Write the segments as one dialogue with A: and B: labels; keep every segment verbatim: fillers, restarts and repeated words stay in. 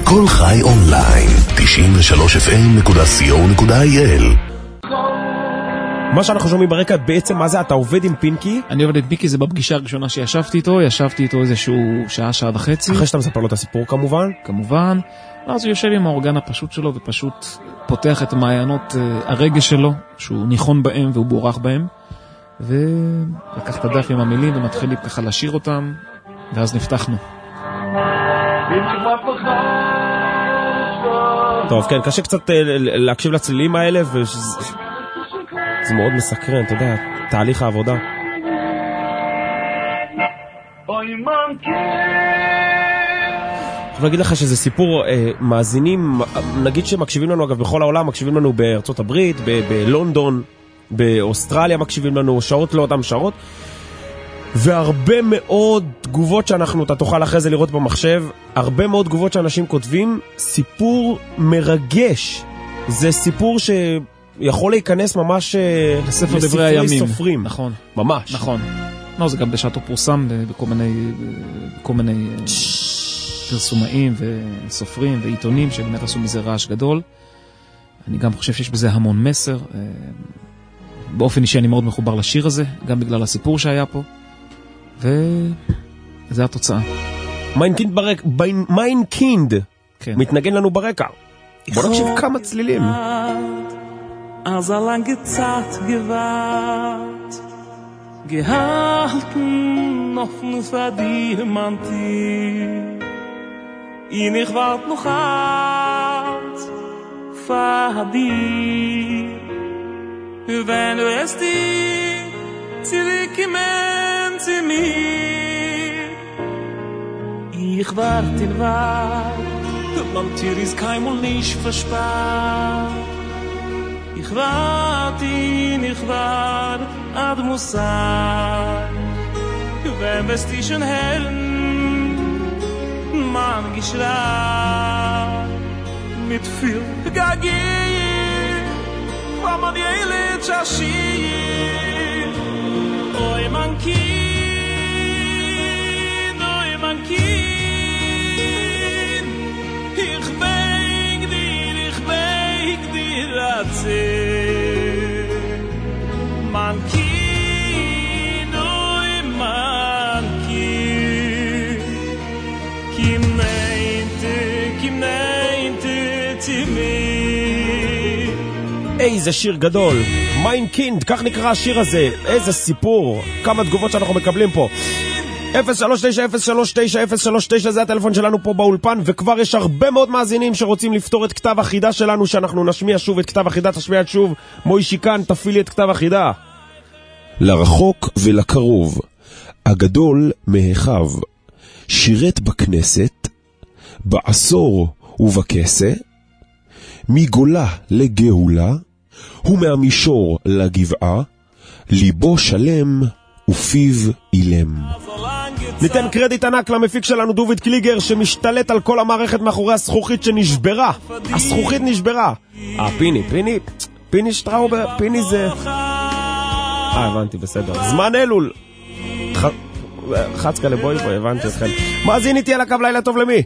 A: כל חי אונליין, תשעים ושלוש אף אם נקודה סי או נקודה איי אל.
B: מה שאנחנו שומעים ברקע, בעצם מה זה? אתה עובד עם פינקי?
C: אני עובד עם פינקי, זה בפגישה הראשונה שישבתי איתו, ישבתי איתו איזשהו שעה, שעה וחצי.
B: אחרי שאתה מספר לו את הסיפור כמובן?
C: כמובן. אז הוא יושב עם האורגן הפשוט שלו, ופשוט פותח את מעיינות הרגש שלו, שהוא ניחון בהם והוא בורח בהם, ולקח את הדף עם המילים ומתחיל לי ככה לשיר אותם, ואז נפתחנו.
B: טוב, כן, קשה קצת להקשיב לצלילים האלה, וזה מאוד מסקרן, אתה יודע, תהליך העבודה. אני אגיד לך שזה סיפור אה, מאזינים, נגיד שמקשיבים לנו אגב בכל העולם, מקשיבים לנו בארצות הברית, ב- בלונדון, באוסטרליה מקשיבים לנו שעות לא אותם שעות, והרבה מאוד תגובות שאנחנו, אתה תוכל אחרי זה לראות במחשב, הרבה מאוד תגובות שאנשים כותבים, סיפור מרגש, זה סיפור שיכול להיכנס ממש
C: לספר דברי הימים,
B: סופרים.
C: נכון,
B: ממש.
C: נכון. לא, זה גם בשעתו פורסם בכל מיני, בכל מיני פרסומאים וסופרים ועיתונים שבאמת עשו מזה רעש גדול. אני גם חושב שיש בזה המון מסר. באופן אישי אני מאוד מחובר לשיר הזה, גם בגלל הסיפור שהיה פה. וזה התוצאה.
B: מיינקינד ברק, מיינקינד מתנגן לנו ברקע. בוא נקשיב כמה צלילים.
D: אז a lange Zeit gewart gehalten auf nur für die Manti in ich wart noch hart für die wenn du es die zurückkommen zu mir ich wart in wart Manti ist kein Mal nicht verspart Ich wart ihn, ich wart ad Musar Wenn wirst dich schon hellen Man geschrei Mit viel Gagir War man die Eile Tschashir Oi man Kind, oi man Kind Ich beg dir, ich beg dir Man kin oi man kin kim neinte kim neinte timi
B: איזה שיר גדול, מיינקינד, כך נקרא השיר הזה. איזה סיפור, כמה תגובות שאנחנו מקבלים פה. אפס שלוש תשע אפס שלוש תשע אפס שלוש תשע זה הטלפון שלנו פה באולפן, וכבר יש הרבה מאוד מאזינים שרוצים לפתור את כתב החידה שלנו, שאנחנו נשמיע שוב את כתב החידה. תשמיע את שוב, מוישי כאן, תפעילי את כתב החידה.
A: לרחוק ולקרוב, הגדול מהיכב, שירת בכנסת, בעשור ובכסה, מגולה לגאולה, ומהמישור לגבעה, ליבו שלם ופיו אילם.
B: ניתן קרדיט ענק למפיק שלנו דוביד קליגר, שמשתלט על כל המערכת מאחורי הזכוכית שנשברה. הזכוכית נשברה. אה, פיני, פיני, פיני שטראובר, פיני זה... אה, הבנתי, בסדר. זמן אלול. חצקה לבוי בוי, הבנתי אתכם. מאזין איתי על הקו, לילה טוב למי?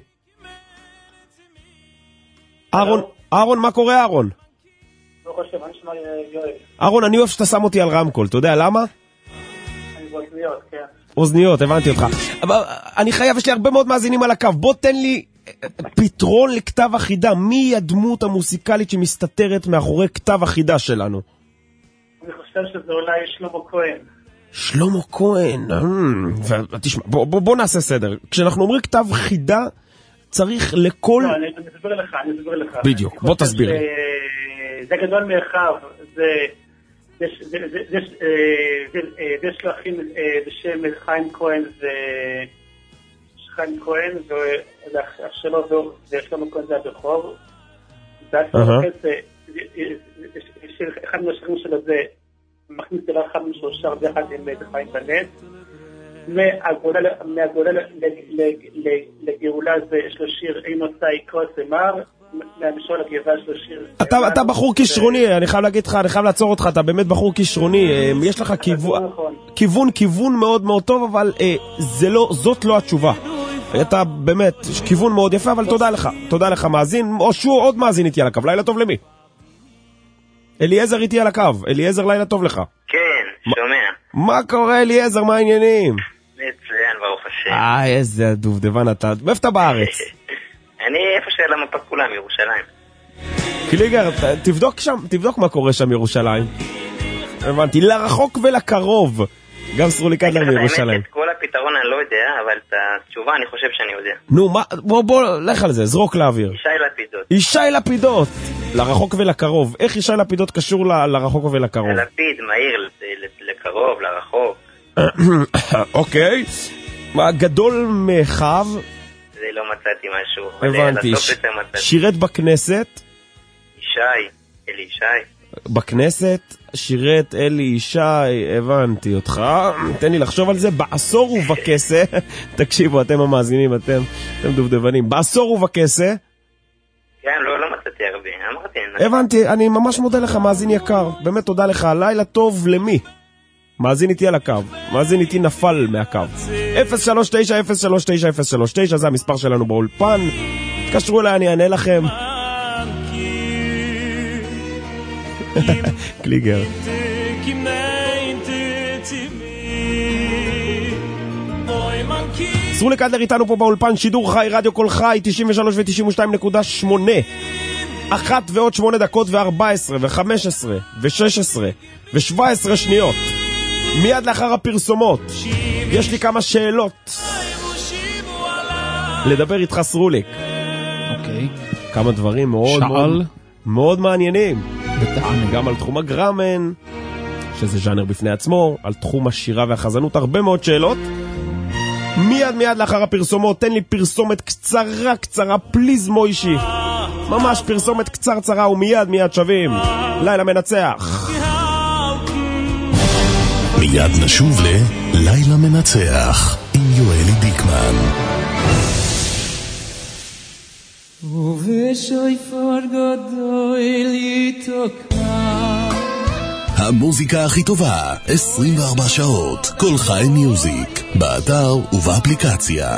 B: אהרון, אהרון, מה קורה אהרון?
E: לא חושב, אני שמע יואל.
B: אהרון, אני אוהב שאתה שם אותי על רמקול, אתה יודע למה?
E: אני באוזניות, כן.
B: אוזניות, הבנתי אותך. אבל אני חייב, יש לי הרבה מאוד מאזינים על הקו. בוא תן לי פתרון לכתב החידה. מי הדמות המוסיקלית שמסתתרת מאחורי כתב החידה שלנו?
E: אני חושב שזה אולי שלמה כהן.
B: שלמה כהן. תשמע, בוא, בוא, בוא נעשה סדר. כשאנחנו אומרים כתב חידה, צריך לכל...
E: לא, אני אסביר לך, אני אסביר לך.
B: בדיוק, בוא תסביר לי.
E: זה גדול מרחב, זה... יש לו אחים בשם חיים כהן חיים כהן ואח שלו ושלמה כהן זה הבכור. אחד מהשירים שלו זה מכניס אליו אחד משלושה ביחד עם חיים בנט, מהגאולה לגאולה יש לו שיר אין עושה יקרוס אמר, מהמישור לגאולה יש לו שיר.
B: אתה בחור כישרוני, אני חייב להגיד לך, אני חייב לעצור אותך, אתה באמת בחור כישרוני, יש לך כיוון, כיוון מאוד מאוד טוב, אבל זאת לא התשובה. אתה באמת, יש כיוון מאוד יפה, אבל תודה לך. תודה לך מאזין, או שהוא עוד מאזין איתי על הקו. לילה טוב למי? אליעזר איתי על הקו. אליעזר, לילה טוב לך.
F: כן, שומע.
B: מה קורה אליעזר? מה העניינים?
F: מצוין, ברוך השם.
B: אה, איזה דובדבן אתה. מאיפה אתה בארץ?
F: אני איפה שעל המפה כולם, ירושלים.
B: קליגר, תבדוק שם, תבדוק מה קורה שם ירושלים. הבנתי, לרחוק ולקרוב. גם סרוליקה אדלר מירושלים.
F: את כל הפתרון אני לא יודע, אבל את התשובה אני חושב שאני יודע.
B: נו, מה, בוא, בוא, לך על זה, זרוק לאוויר.
F: ישי לפידות.
B: ישי לפידות, לרחוק ולקרוב. איך ישי לפידות קשור ל, לרחוק ולקרוב?
F: לפיד, מהיר, לקרוב, לרחוק.
B: אוקיי. מה, גדול מחב?
F: זה לא מצאתי משהו.
B: הבנתי. ש... שירת בכנסת?
F: ישי, אלי ישי.
B: בכנסת, שירת אלי ישי, הבנתי אותך, תן לי לחשוב על זה, בעשור ובכסה, תקשיבו, אתם המאזינים, אתם, אתם דובדבנים, בעשור ובכסה,
F: כן, לא, לא מצאתי הרבה, אמרתי,
B: הבנתי, אני ממש מודה לך, מאזין יקר, באמת תודה לך, לילה טוב למי? מאזין איתי על הקו, מאזין איתי נפל מהקו, אפס שלוש תשע אפס שלוש תשע אפס שלוש תשע, זה המספר שלנו באולפן, תקשרו אליי, אני אענה לכם. קליגר. סרוליקה אדלר איתנו פה באולפן, שידור חי, רדיו כל חי, תשעים ושלוש ו-תשעים ושתיים נקודה שמונה. אחת ועוד שמונה דקות וארבע עשרה וחמש עשרה ושש עשרה ושבע עשרה שניות. מיד לאחר הפרסומות יש לי כמה שאלות לדבר איתך סרוליק.
C: אוקיי.
B: כמה דברים מאוד מאוד, מאוד מעניינים. גם על תחום הגרמן, שזה ז'אנר בפני עצמו, על תחום השירה והחזנות, הרבה מאוד שאלות. מיד מיד לאחר הפרסומות, תן לי פרסומת קצרה קצרה, פליז מוישי. ממש פרסומת קצרצרה ומיד מיד שווים. לילה מנצח.
A: מיד נשוב ללילה מנצח עם יואלי דיקמן. המוזיקה הכי טובה, עשרים וארבע שעות, כל חי מיוזיק, באתר ובאפליקציה.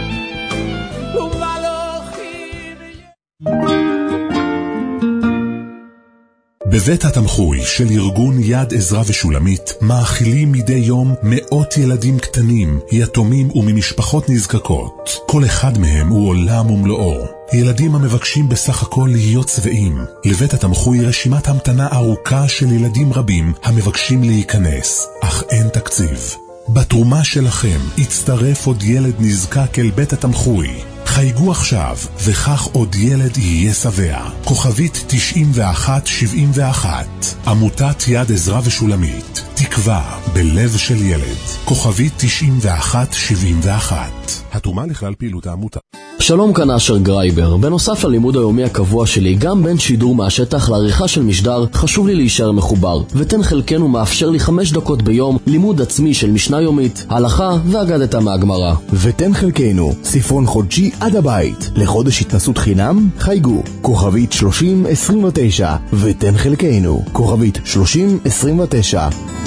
A: בבית התמחוי של ארגון יד עזרה ושולמית מאכילים מדי יום מאות ילדים קטנים, יתומים וממשפחות נזקקות. כל אחד מהם הוא עולם ומלואו. ילדים המבקשים בסך הכל להיות צבעים. לבית התמחוי רשימת המתנה ארוכה של ילדים רבים המבקשים להיכנס, אך אין תקציב. בתרומה שלכם יצטרף עוד ילד נזקק אל בית התמחוי. חייגו עכשיו, וכך עוד ילד יהיה שבע. כוכבית תשעים ואחת שבעים ואחת. עמותת יד עזרה ושולמית. תקווה בלב של ילד. כוכבית תשעים ואחת שבעים ואחת. התרומה לכלל פעילות העמותה.
G: שלום, כאן אשר גרייבר. בנוסף ללימוד היומי הקבוע שלי, גם בין שידור מהשטח לעריכה של משדר, חשוב לי להישאר מחובר. ותן חלקנו מאפשר לי חמש דקות ביום לימוד עצמי של משנה יומית, הלכה ואגדתה מהגמרא.
H: ותן חלקנו, ספרון חודשי עד הבית. לחודש התנסות חינם, חייגו. כוכבית שלושים עשרים ותשע. ותן חלקנו. כוכבית שלושים עשרים ותשע.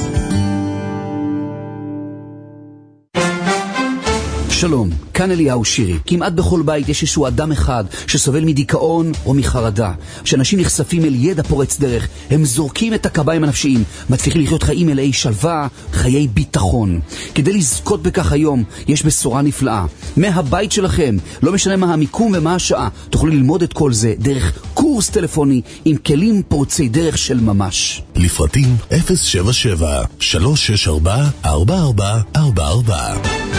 I: שלום, כאן אליהו שירי. כמעט בכל בית יש איזשהו אדם אחד שסובל מדיכאון או מחרדה. כשאנשים נחשפים אל ידע פורץ דרך, הם זורקים את הקביים הנפשיים, מצליחים לחיות חיים מלאי שלווה, חיי ביטחון. כדי לזכות בכך היום, יש בשורה נפלאה. מהבית שלכם, לא משנה מה המיקום ומה השעה, תוכלו ללמוד את כל זה דרך קורס טלפוני עם כלים פורצי דרך של ממש.
A: לפרטים אפס שבע שבע שלוש שש ארבע ארבע ארבע ארבע ארבע.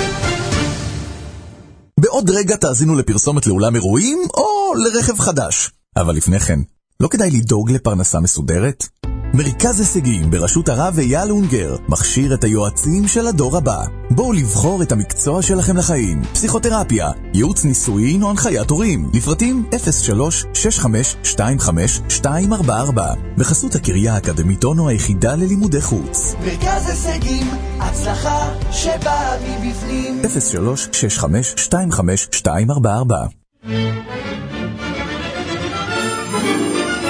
J: בעוד רגע תאזינו לפרסומת לאולם אירועים או לרכב חדש. אבל לפני כן, לא כדאי לדאוג לפרנסה מסודרת? מרכז הישגים בראשות הרב אייל אונגר מכשיר את היועצים של הדור הבא. בואו לבחור את המקצוע שלכם לחיים. פסיכותרפיה, ייעוץ נישואין או הנחיית הורים. לפרטים אפס שלוש שש חמש שתיים חמש שתיים ארבע ארבע. בחסות הקריה האקדמית אונו, היחידה ללימודי חוץ.
K: מרכז הישגים, הצלחה שבאה מבפנים.
J: אפס שלוש שש חמש שתיים חמש שתיים ארבע ארבע.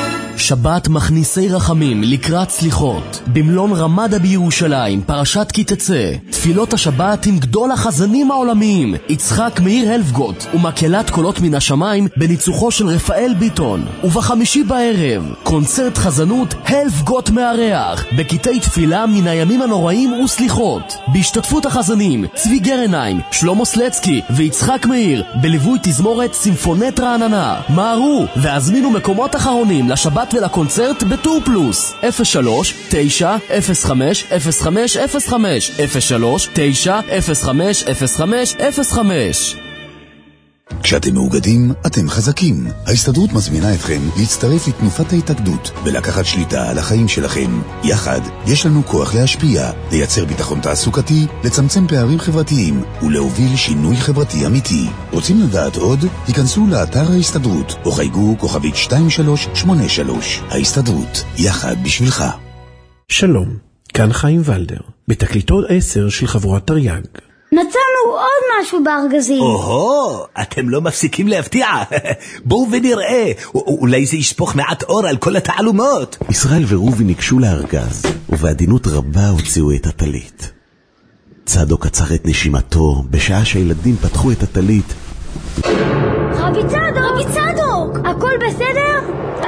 G: השבת מכניסי רחמים לקראת סליחות. במלון רמדה בירושלים, פרשת כי תצא. תפילות השבת עם גדול החזנים העולמיים, יצחק מאיר הלפגוט, ומקהלת קולות מן השמיים בניצוחו של רפאל ביטון. ובחמישי בערב, קונצרט חזנות הלפגוט מארח, בקטעי תפילה מן הימים הנוראים וסליחות. בהשתתפות החזנים, צבי גרניים, שלמה סלצקי ויצחק מאיר, בליווי תזמורת סימפונט רעננה. מהרו והזמינו מקומות אחרונים לשבת ולקונצרט בטור פלוס. אפס שלוש תשע אפס חמש אפס חמש אפס חמש אפס שלוש תשע אפס חמש אפס חמש אפס חמש.
L: כשאתם מאוגדים, אתם חזקים. ההסתדרות מזמינה אתכם להצטרף לתנופת ההתאגדות ולקחת שליטה על החיים שלכם. יחד, יש לנו כוח להשפיע, לייצר ביטחון תעסוקתי, לצמצם פערים חברתיים ולהוביל שינוי חברתי אמיתי. רוצים לדעת עוד? היכנסו לאתר ההסתדרות או חייגו כוכבית שתיים שלוש שמונה שלוש. ההסתדרות, יחד בשבילך.
M: שלום, כאן חיים ולדר, בתקליטות עשר של חבורת תרי"ג.
N: מצאנו עוד משהו בארגזים.
O: או-הו, אתם לא מפסיקים להפתיע. בואו ונראה, אולי זה ישפוך מעט אור על כל התעלומות.
P: ישראל ורובי ניגשו לארגז, ובעדינות רבה הוציאו את הטלית. צדוק עצר את נשימתו, בשעה שהילדים פתחו את הטלית.
N: רבי צדוק, רבי צדוק, הכל בסדר?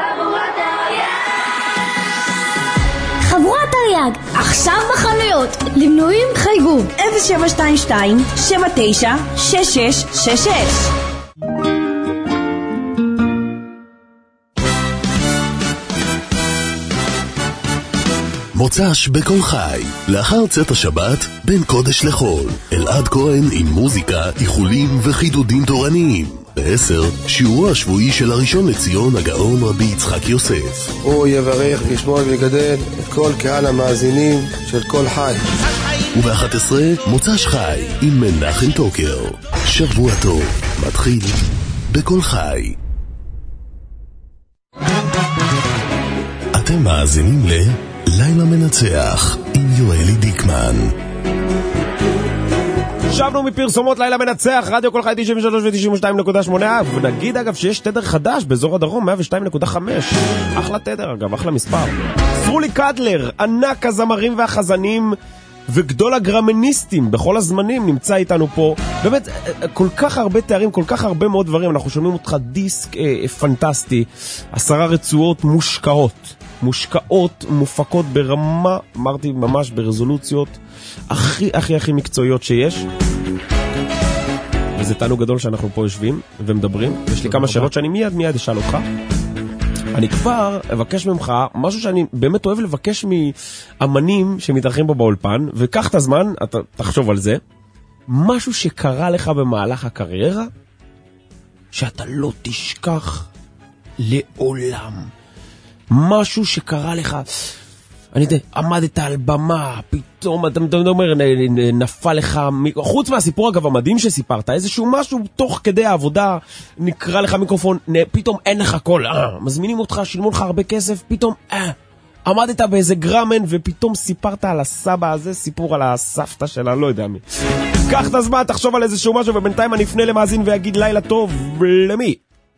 N: חבורת תרי"ג, עכשיו בחנויות. למנויים חייגו אפס שבע שתיים שתיים שבע תשע שש שש שש שש.
A: מוצ"ש בכל חי, לאחר צאת השבת, בין קודש לחול. אלעד כהן עם מוזיקה, איחולים וחידודים תורניים. בעשר, שיעורו השבועי של הראשון לציון הגאון רבי יצחק יוסף.
Q: הוא יברך וישמור ויגדל את כל קהל המאזינים של כל חי.
A: וב-אחת עשרה, מוצ"ש חי עם מנחם טוקר. שבוע טוב, מתחיל בכל חי. אתם מאזינים ללילה מנצח עם יואלי דיקמן.
B: שבנו מפרסומות לילה מנצח, רדיו כל חי תשעים ושלוש ו-תשעים ושתיים נקודה שמונה, ונגיד אגב שיש תדר חדש באזור הדרום מאה ושתיים נקודה חמש. אחלה תדר אגב, אחלה מספר. סרולי קדלר, ענק הזמרים והחזנים וגדול הגרמניסטים בכל הזמנים, נמצא איתנו פה. באמת, כל כך הרבה תארים, כל כך הרבה מאוד דברים. אנחנו שומעים אותך דיסק אה, פנטסטי, עשרה רצועות מושקעות מושקעות, מופקות ברמה, אמרתי ממש ברזולוציות הכי הכי הכי מקצועיות שיש. וזה תענוג גדול שאנחנו פה יושבים ומדברים. יש לי כמה שאלות שאני מיד מיד אשאל אותך. אני כבר אבקש ממך משהו שאני באמת אוהב לבקש מאמנים שמתארחים פה באולפן, וקח את הזמן, אתה תחשוב על זה. משהו שקרה לך במהלך הקריירה שאתה לא תשכח לעולם. משהו שקרה לך, אני יודע, עמדת על במה, פתאום אתה אומר, נפל לך, חוץ מהסיפור אגב המדהים שסיפרת, איזשהו משהו תוך כדי העבודה, נקרא לך מיקרופון, פתאום אין לך קול, אה, מזמינים אותך, שילמו לך הרבה כסף, פתאום, אה, עמדת באיזה גרמן, ופתאום סיפרת על הסבא הזה, סיפור על הסבתא שלה, לא יודע מי. קח את הזמן, תחשוב על איזשהו משהו, ובינתיים אני אפנה למאזין ויגיד לילה טוב, למי?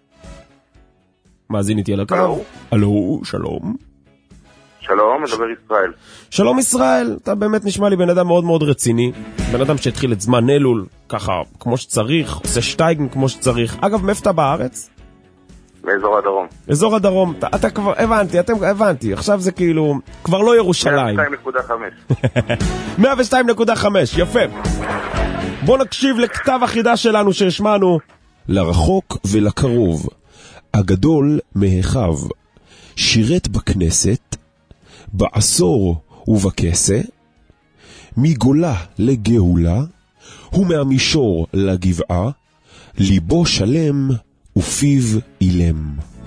B: מאזין איתי על הקו. הלו, שלום.
R: שלום, מדבר ישראל.
B: שלום ישראל, אתה באמת נשמע לי בן אדם מאוד מאוד רציני. בן אדם שהתחיל את זמן אלול, ככה, כמו שצריך, עושה שטייגן כמו שצריך. אגב, מאיפה אתה בארץ?
R: באזור הדרום.
B: אזור הדרום, אתה, אתה כבר, הבנתי, אתם, הבנתי, עכשיו זה כאילו, כבר לא ירושלים.
R: מאה ושתיים נקודה חמש.
B: מאה ושתיים נקודה חמש, יפה. בוא נקשיב לכתב החידה שלנו שהשמענו.
A: לרחוק ולקרוב, הגדול מהחב, שירת בכנסת, בעשור ובכסה, מגולה לגאולה, ומהמישור לגבעה, ליבו שלם ופיו אילם.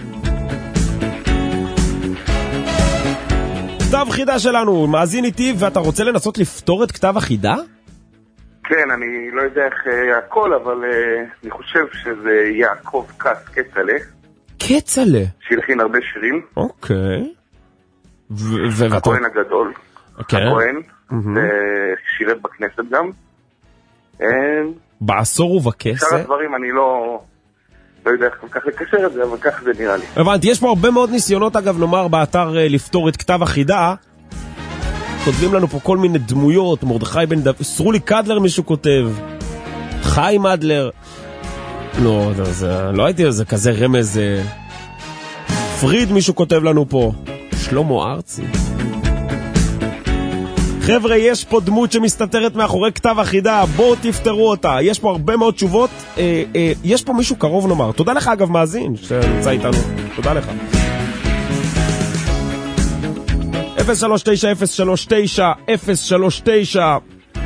B: כתב חידה שלנו, מאזין איתי, ואתה רוצה לנסות לפתור את כתב החידה?
R: כן, אני לא יודע איך הכל, אבל אני חושב שזה יעקב כץ קצלה.
B: קצלה?
R: שהלחין הרבה שירים.
B: אוקיי.
R: הכהן הגדול. הכהן. שירת בכנסת גם.
B: בעשור ובכסה?
R: שאר הדברים אני לא לא יודע איך כל כך לקשר את זה, אבל כך זה נראה לי.
B: הבנתי, יש פה הרבה מאוד ניסיונות, אגב, נאמר באתר לפתור את כתב החידה. כותבים לנו פה כל מיני דמויות, מרדכי בן דוד, סרולי קדלר מישהו כותב, חיים אדלר. לא, זה, לא הייתי, זה כזה רמז. פריד מישהו כותב לנו פה, שלמה ארצי. חבר'ה, יש פה דמות שמסתתרת מאחורי כתב החידה, בואו תפתרו אותה. יש פה הרבה מאוד תשובות. אה, אה, יש פה מישהו קרוב נאמר. תודה לך אגב מאזין שנמצא איתנו. תודה לך. אפס שלוש תשע אפס שלוש תשע אפס שלוש תשע.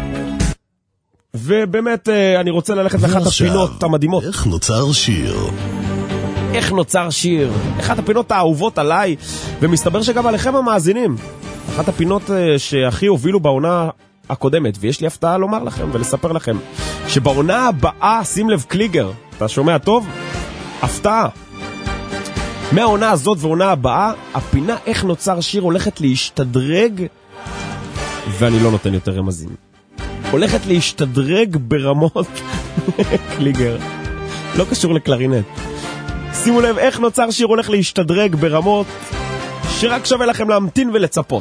B: ובאמת אה, אני רוצה ללכת לאחת הפינות המדהימות.
A: איך נוצר שיר?
B: איך נוצר שיר? אחת הפינות האהובות עליי, ומסתבר שגם עליכם המאזינים. אחת הפינות שהכי הובילו בעונה הקודמת, ויש לי הפתעה לומר לכם ולספר לכם, שבעונה הבאה, שים לב קליגר, אתה שומע טוב? הפתעה. מהעונה הזאת ועונה הבאה, הפינה איך נוצר שיר הולכת להשתדרג, ואני לא נותן יותר רמזים. הולכת להשתדרג ברמות קליגר. לא קשור לקלרינט. שימו לב איך נוצר שיר הולך להשתדרג ברמות שרק שווה לכם להמתין ולצפות.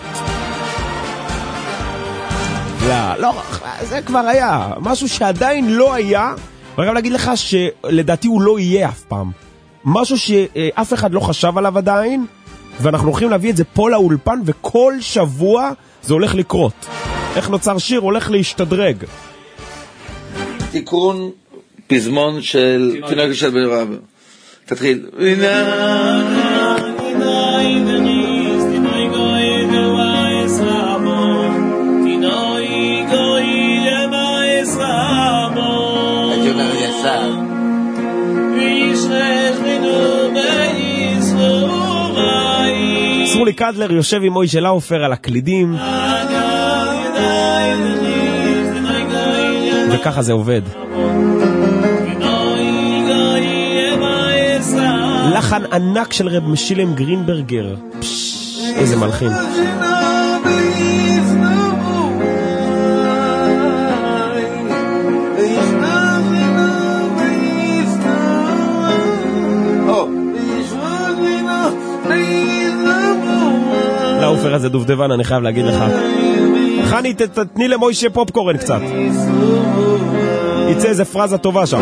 B: לא, לא, זה כבר היה. משהו שעדיין לא היה, ואני גם להגיד לך שלדעתי הוא לא יהיה אף פעם. משהו שאף אחד לא חשב עליו עדיין, ואנחנו הולכים להביא את זה פה לאולפן, וכל שבוע זה הולך לקרות. איך נוצר שיר הולך להשתדרג.
S: תיקון פזמון של תינוק של בן רב. תתחיל.
B: סרולי קדלר יושב עם מוישה לאופר על הקלידים, וככה זה עובד. לחן ענק של רב משילם גרינברגר. פש, איזה מלחין. לאופר הזה דובדבן, אני חייב להגיד לך. חני, תתני למוישה פופקורן קצת. יצא איזה פרזה טובה שם.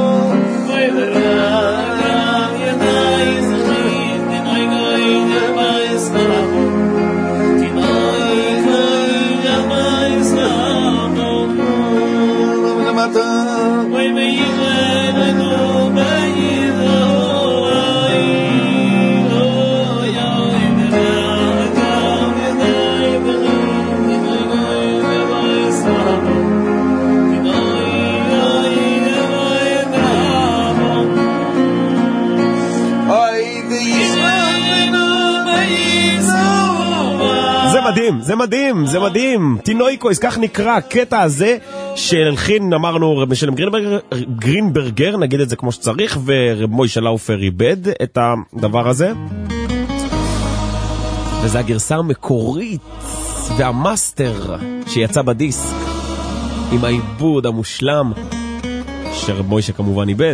B: מדהים, זה מדהים, זה מדהים. תינויקויס, כך נקרא הקטע הזה שהלחין, אמרנו, רב משלם גרינברגר, גרינברגר, נגיד את זה כמו שצריך, ורב מוישה לאופר איבד את הדבר הזה. וזו הגרסה המקורית והמאסטר שיצא בדיסק עם העיבוד המושלם שרב מוישה כמובן איבד.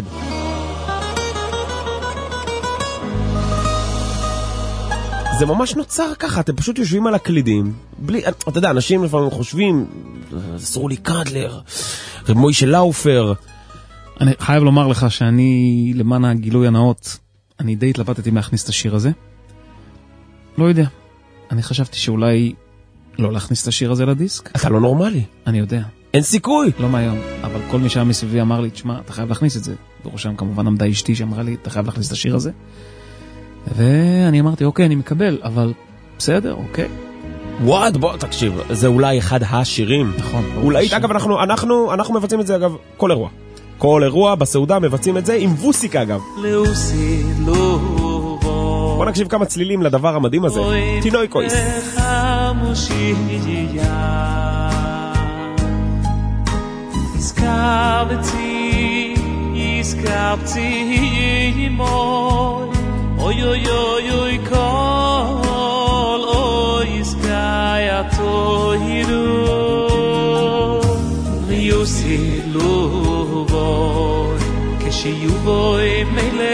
B: זה ממש נוצר ככה, אתם פשוט יושבים על הקלידים, בלי, אתה יודע, אנשים לפעמים חושבים, סרולי קדלר, רב מוישה לאופר.
C: אני חייב לומר לך שאני, למען הגילוי הנאות, אני די התלבטתי להכניס את השיר הזה. לא יודע. אני חשבתי שאולי לא להכניס את השיר הזה לדיסק.
B: אתה לא נורמלי.
C: אני יודע.
B: אין סיכוי.
C: לא מהיום, אבל כל מי שהיה מסביבי אמר לי, תשמע, אתה חייב להכניס את זה. בראשם כמובן עמדה אשתי שאמרה לי, אתה חייב להכניס את השיר הזה. ואני אמרתי, אוקיי, אני מקבל, אבל בסדר, אוקיי.
B: וואט, בוא, תקשיב, זה אולי אחד השירים.
C: נכון.
B: אולי, אגב, אנחנו, אנחנו, אנחנו מבצעים את זה, אגב, כל אירוע. כל אירוע בסעודה מבצעים את זה עם ווסיקה, אגב. בוא נקשיב כמה צלילים לדבר המדהים הזה. תינויקויס.
D: Iskabti, iskabti moy, oy oy oy oy kol, oy iskaya tohiru, liusi luboy, keshiuboy mele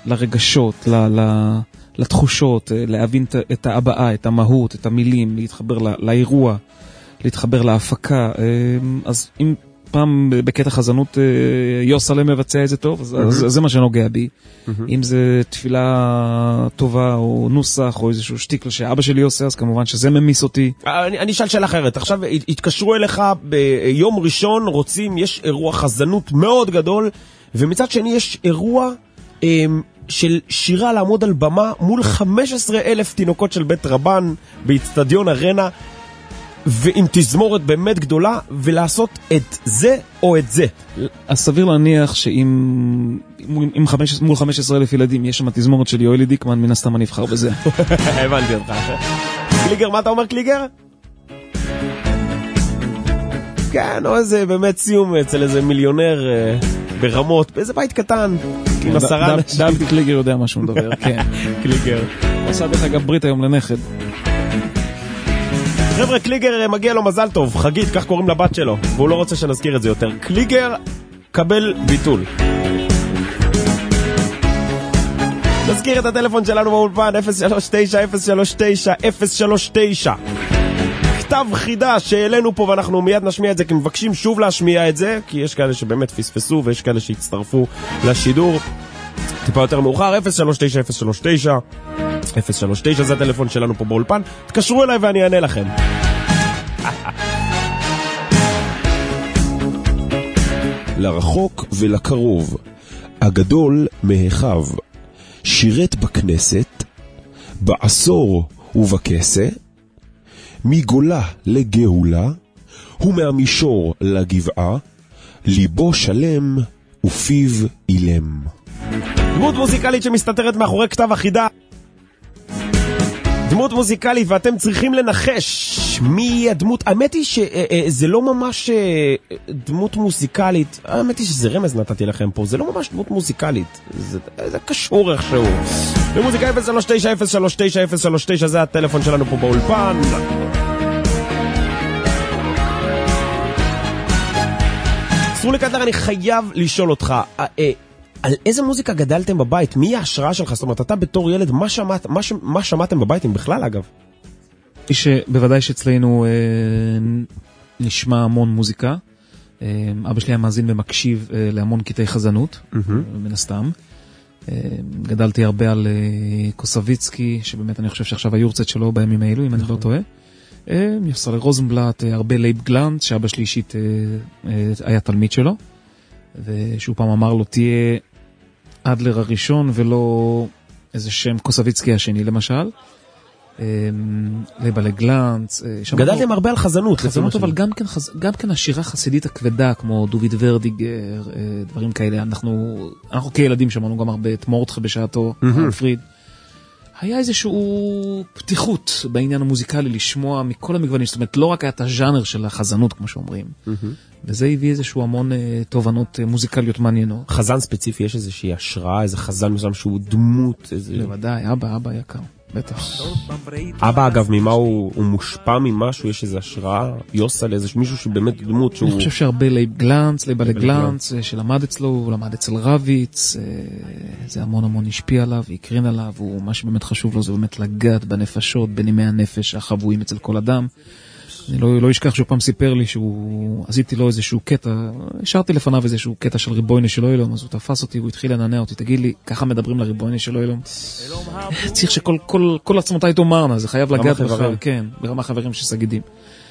C: לרגשות, ל, ל, לתחושות, להבין את ההבעה, את המהות, את המילים, להתחבר לא, לאירוע, להתחבר להפקה. אז אם פעם בקטע חזנות יוסלם מבצע איזה טוב, אז, mm-hmm. אז זה מה שנוגע בי. Mm-hmm. אם זה תפילה טובה או נוסח או איזשהו שטיקל שאבא שלי עושה, אז כמובן שזה ממיס אותי.
B: אני, אני אשאל שאלה אחרת. עכשיו התקשרו אליך ביום ראשון, רוצים, יש אירוע חזנות מאוד גדול, ומצד שני יש אירוע של שירה לעמוד על במה מול חמישה עשר אלף תינוקות של בית רבן באצטדיון ארנה, ועם תזמורת באמת גדולה, ולעשות את זה או את זה.
C: אז סביר להניח שאם עם חמש, מול חמישה עשר אלף ילדים יש שם תזמורת של יואלי דיקמן, מן הסתם אני אבחר בזה.
B: הבנתי אותך. קליגר, מה אתה אומר קליגר? כן, או איזה באמת סיום אצל איזה מיליונר ברמות, באיזה בית קטן, עם עשרה אנשים.
C: דוד קליגר יודע מה שהוא מדבר, כן.
B: קליגר.
C: עושה דרך אגב ברית היום לנכד.
B: חבר'ה, קליגר מגיע לו מזל טוב, חגית, כך קוראים לבת שלו, והוא לא רוצה שנזכיר את זה יותר. קליגר, קבל ביטול. נזכיר את הטלפון שלנו באולפן, אפס שלוש תשע אפס שלוש תשע אפס שלוש תשע. כתב חידה שהעלינו פה ואנחנו מיד נשמיע את זה, כי מבקשים שוב להשמיע את זה, כי יש כאלה שבאמת פספסו ויש כאלה שהצטרפו לשידור טיפה יותר מאוחר. אפס שלוש תשע אפס שלוש תשע אפס שלוש תשע זה הטלפון שלנו פה באולפן, תקשרו אליי ואני אענה לכם.
A: לרחוק ולקרוב, הגדול מהחב, שירת בכנסת, בעשור ובכסה, מגולה לגאולה, ומהמישור לגבעה, ליבו שלם ופיו אילם.
B: דמות מוזיקלית שמסתתרת מאחורי כתב החידה. דמות מוזיקלית, ואתם צריכים לנחש מי הדמות. האמת היא שזה לא ממש דמות מוזיקלית, האמת היא שזה רמז נתתי לכם פה, זה לא ממש דמות מוזיקלית, זה, זה קשור איכשהו. במוזיקה אפס שלוש תשע אפס שלוש תשע אפס שלוש תשע זה הטלפון שלנו פה באולפן. סרו לקטלר, אני חייב לשאול אותך, על איזה מוזיקה גדלתם בבית? מי ההשראה שלך? זאת אומרת, אתה בתור ילד, מה, שמעת, מה, ש, מה שמעתם בבית, אם בכלל, אגב?
C: בוודאי שאצלנו אה, נשמע המון מוזיקה. אה, אבא שלי היה מאזין ומקשיב אה, להמון קטעי חזנות, mm-hmm. מן הסתם. אה, גדלתי הרבה על אה, קוסביצקי, שבאמת אני חושב שעכשיו היורצת שלו בימים האלו, אם אני לא טועה. אה, יוסר רוזנבלט, אה, הרבה לייב גלנט, שאבא שלי אישית אה, אה, היה תלמיד שלו. ושהוא פעם אמר לו, תהיה אדלר הראשון ולא איזה שם קוסביצקי השני למשל. לבלה גלנץ.
B: גדלתם הרבה על חזנות.
C: חזנות, אבל גם כן, גם כן השירה חסידית הכבדה, כמו דוד ורדיגר, דברים כאלה. אנחנו, אנחנו כילדים שמענו גם הרבה את מורדכה בשעתו, פריד. היה איזשהו פתיחות בעניין המוזיקלי לשמוע מכל המגוונים, זאת אומרת, לא רק היה את הז'אנר של החזנות, כמו שאומרים. וזה הביא איזשהו המון תובנות מוזיקליות מעניינות.
B: חזן ספציפי, יש איזושהי השראה, איזה חזן מסוים שהוא דמות?
C: בוודאי, אבא, אבא יקר. בטח.
B: אבא, אגב, ממה הוא, הוא מושפע ממשהו? יש איזו השראה? יוסל, איזה מישהו שבאמת דמות שהוא...
C: אני חושב שהרבה לייב גלנץ, לייב גלנץ, שלמד אצלו, הוא למד אצל רביץ, זה המון המון השפיע עליו, הקרין עליו, ומה שבאמת חשוב לו זה באמת לגעת בנפשות, בנימי הנפש החבויים אצל כל אדם. אני לא, לא אשכח שהוא פעם סיפר לי שהוא, עשיתי לו איזשהו קטע, השארתי לפניו איזשהו קטע של ריבויני של אילום, אז הוא תפס אותי, הוא התחיל לנענע אותי, תגיד לי, ככה מדברים לריבויני של אילום? צריך שכל כל, כל עצמותיי תאמרנה, זה חייב לגעת בחבר, כן, ברמה חברים שסגידים.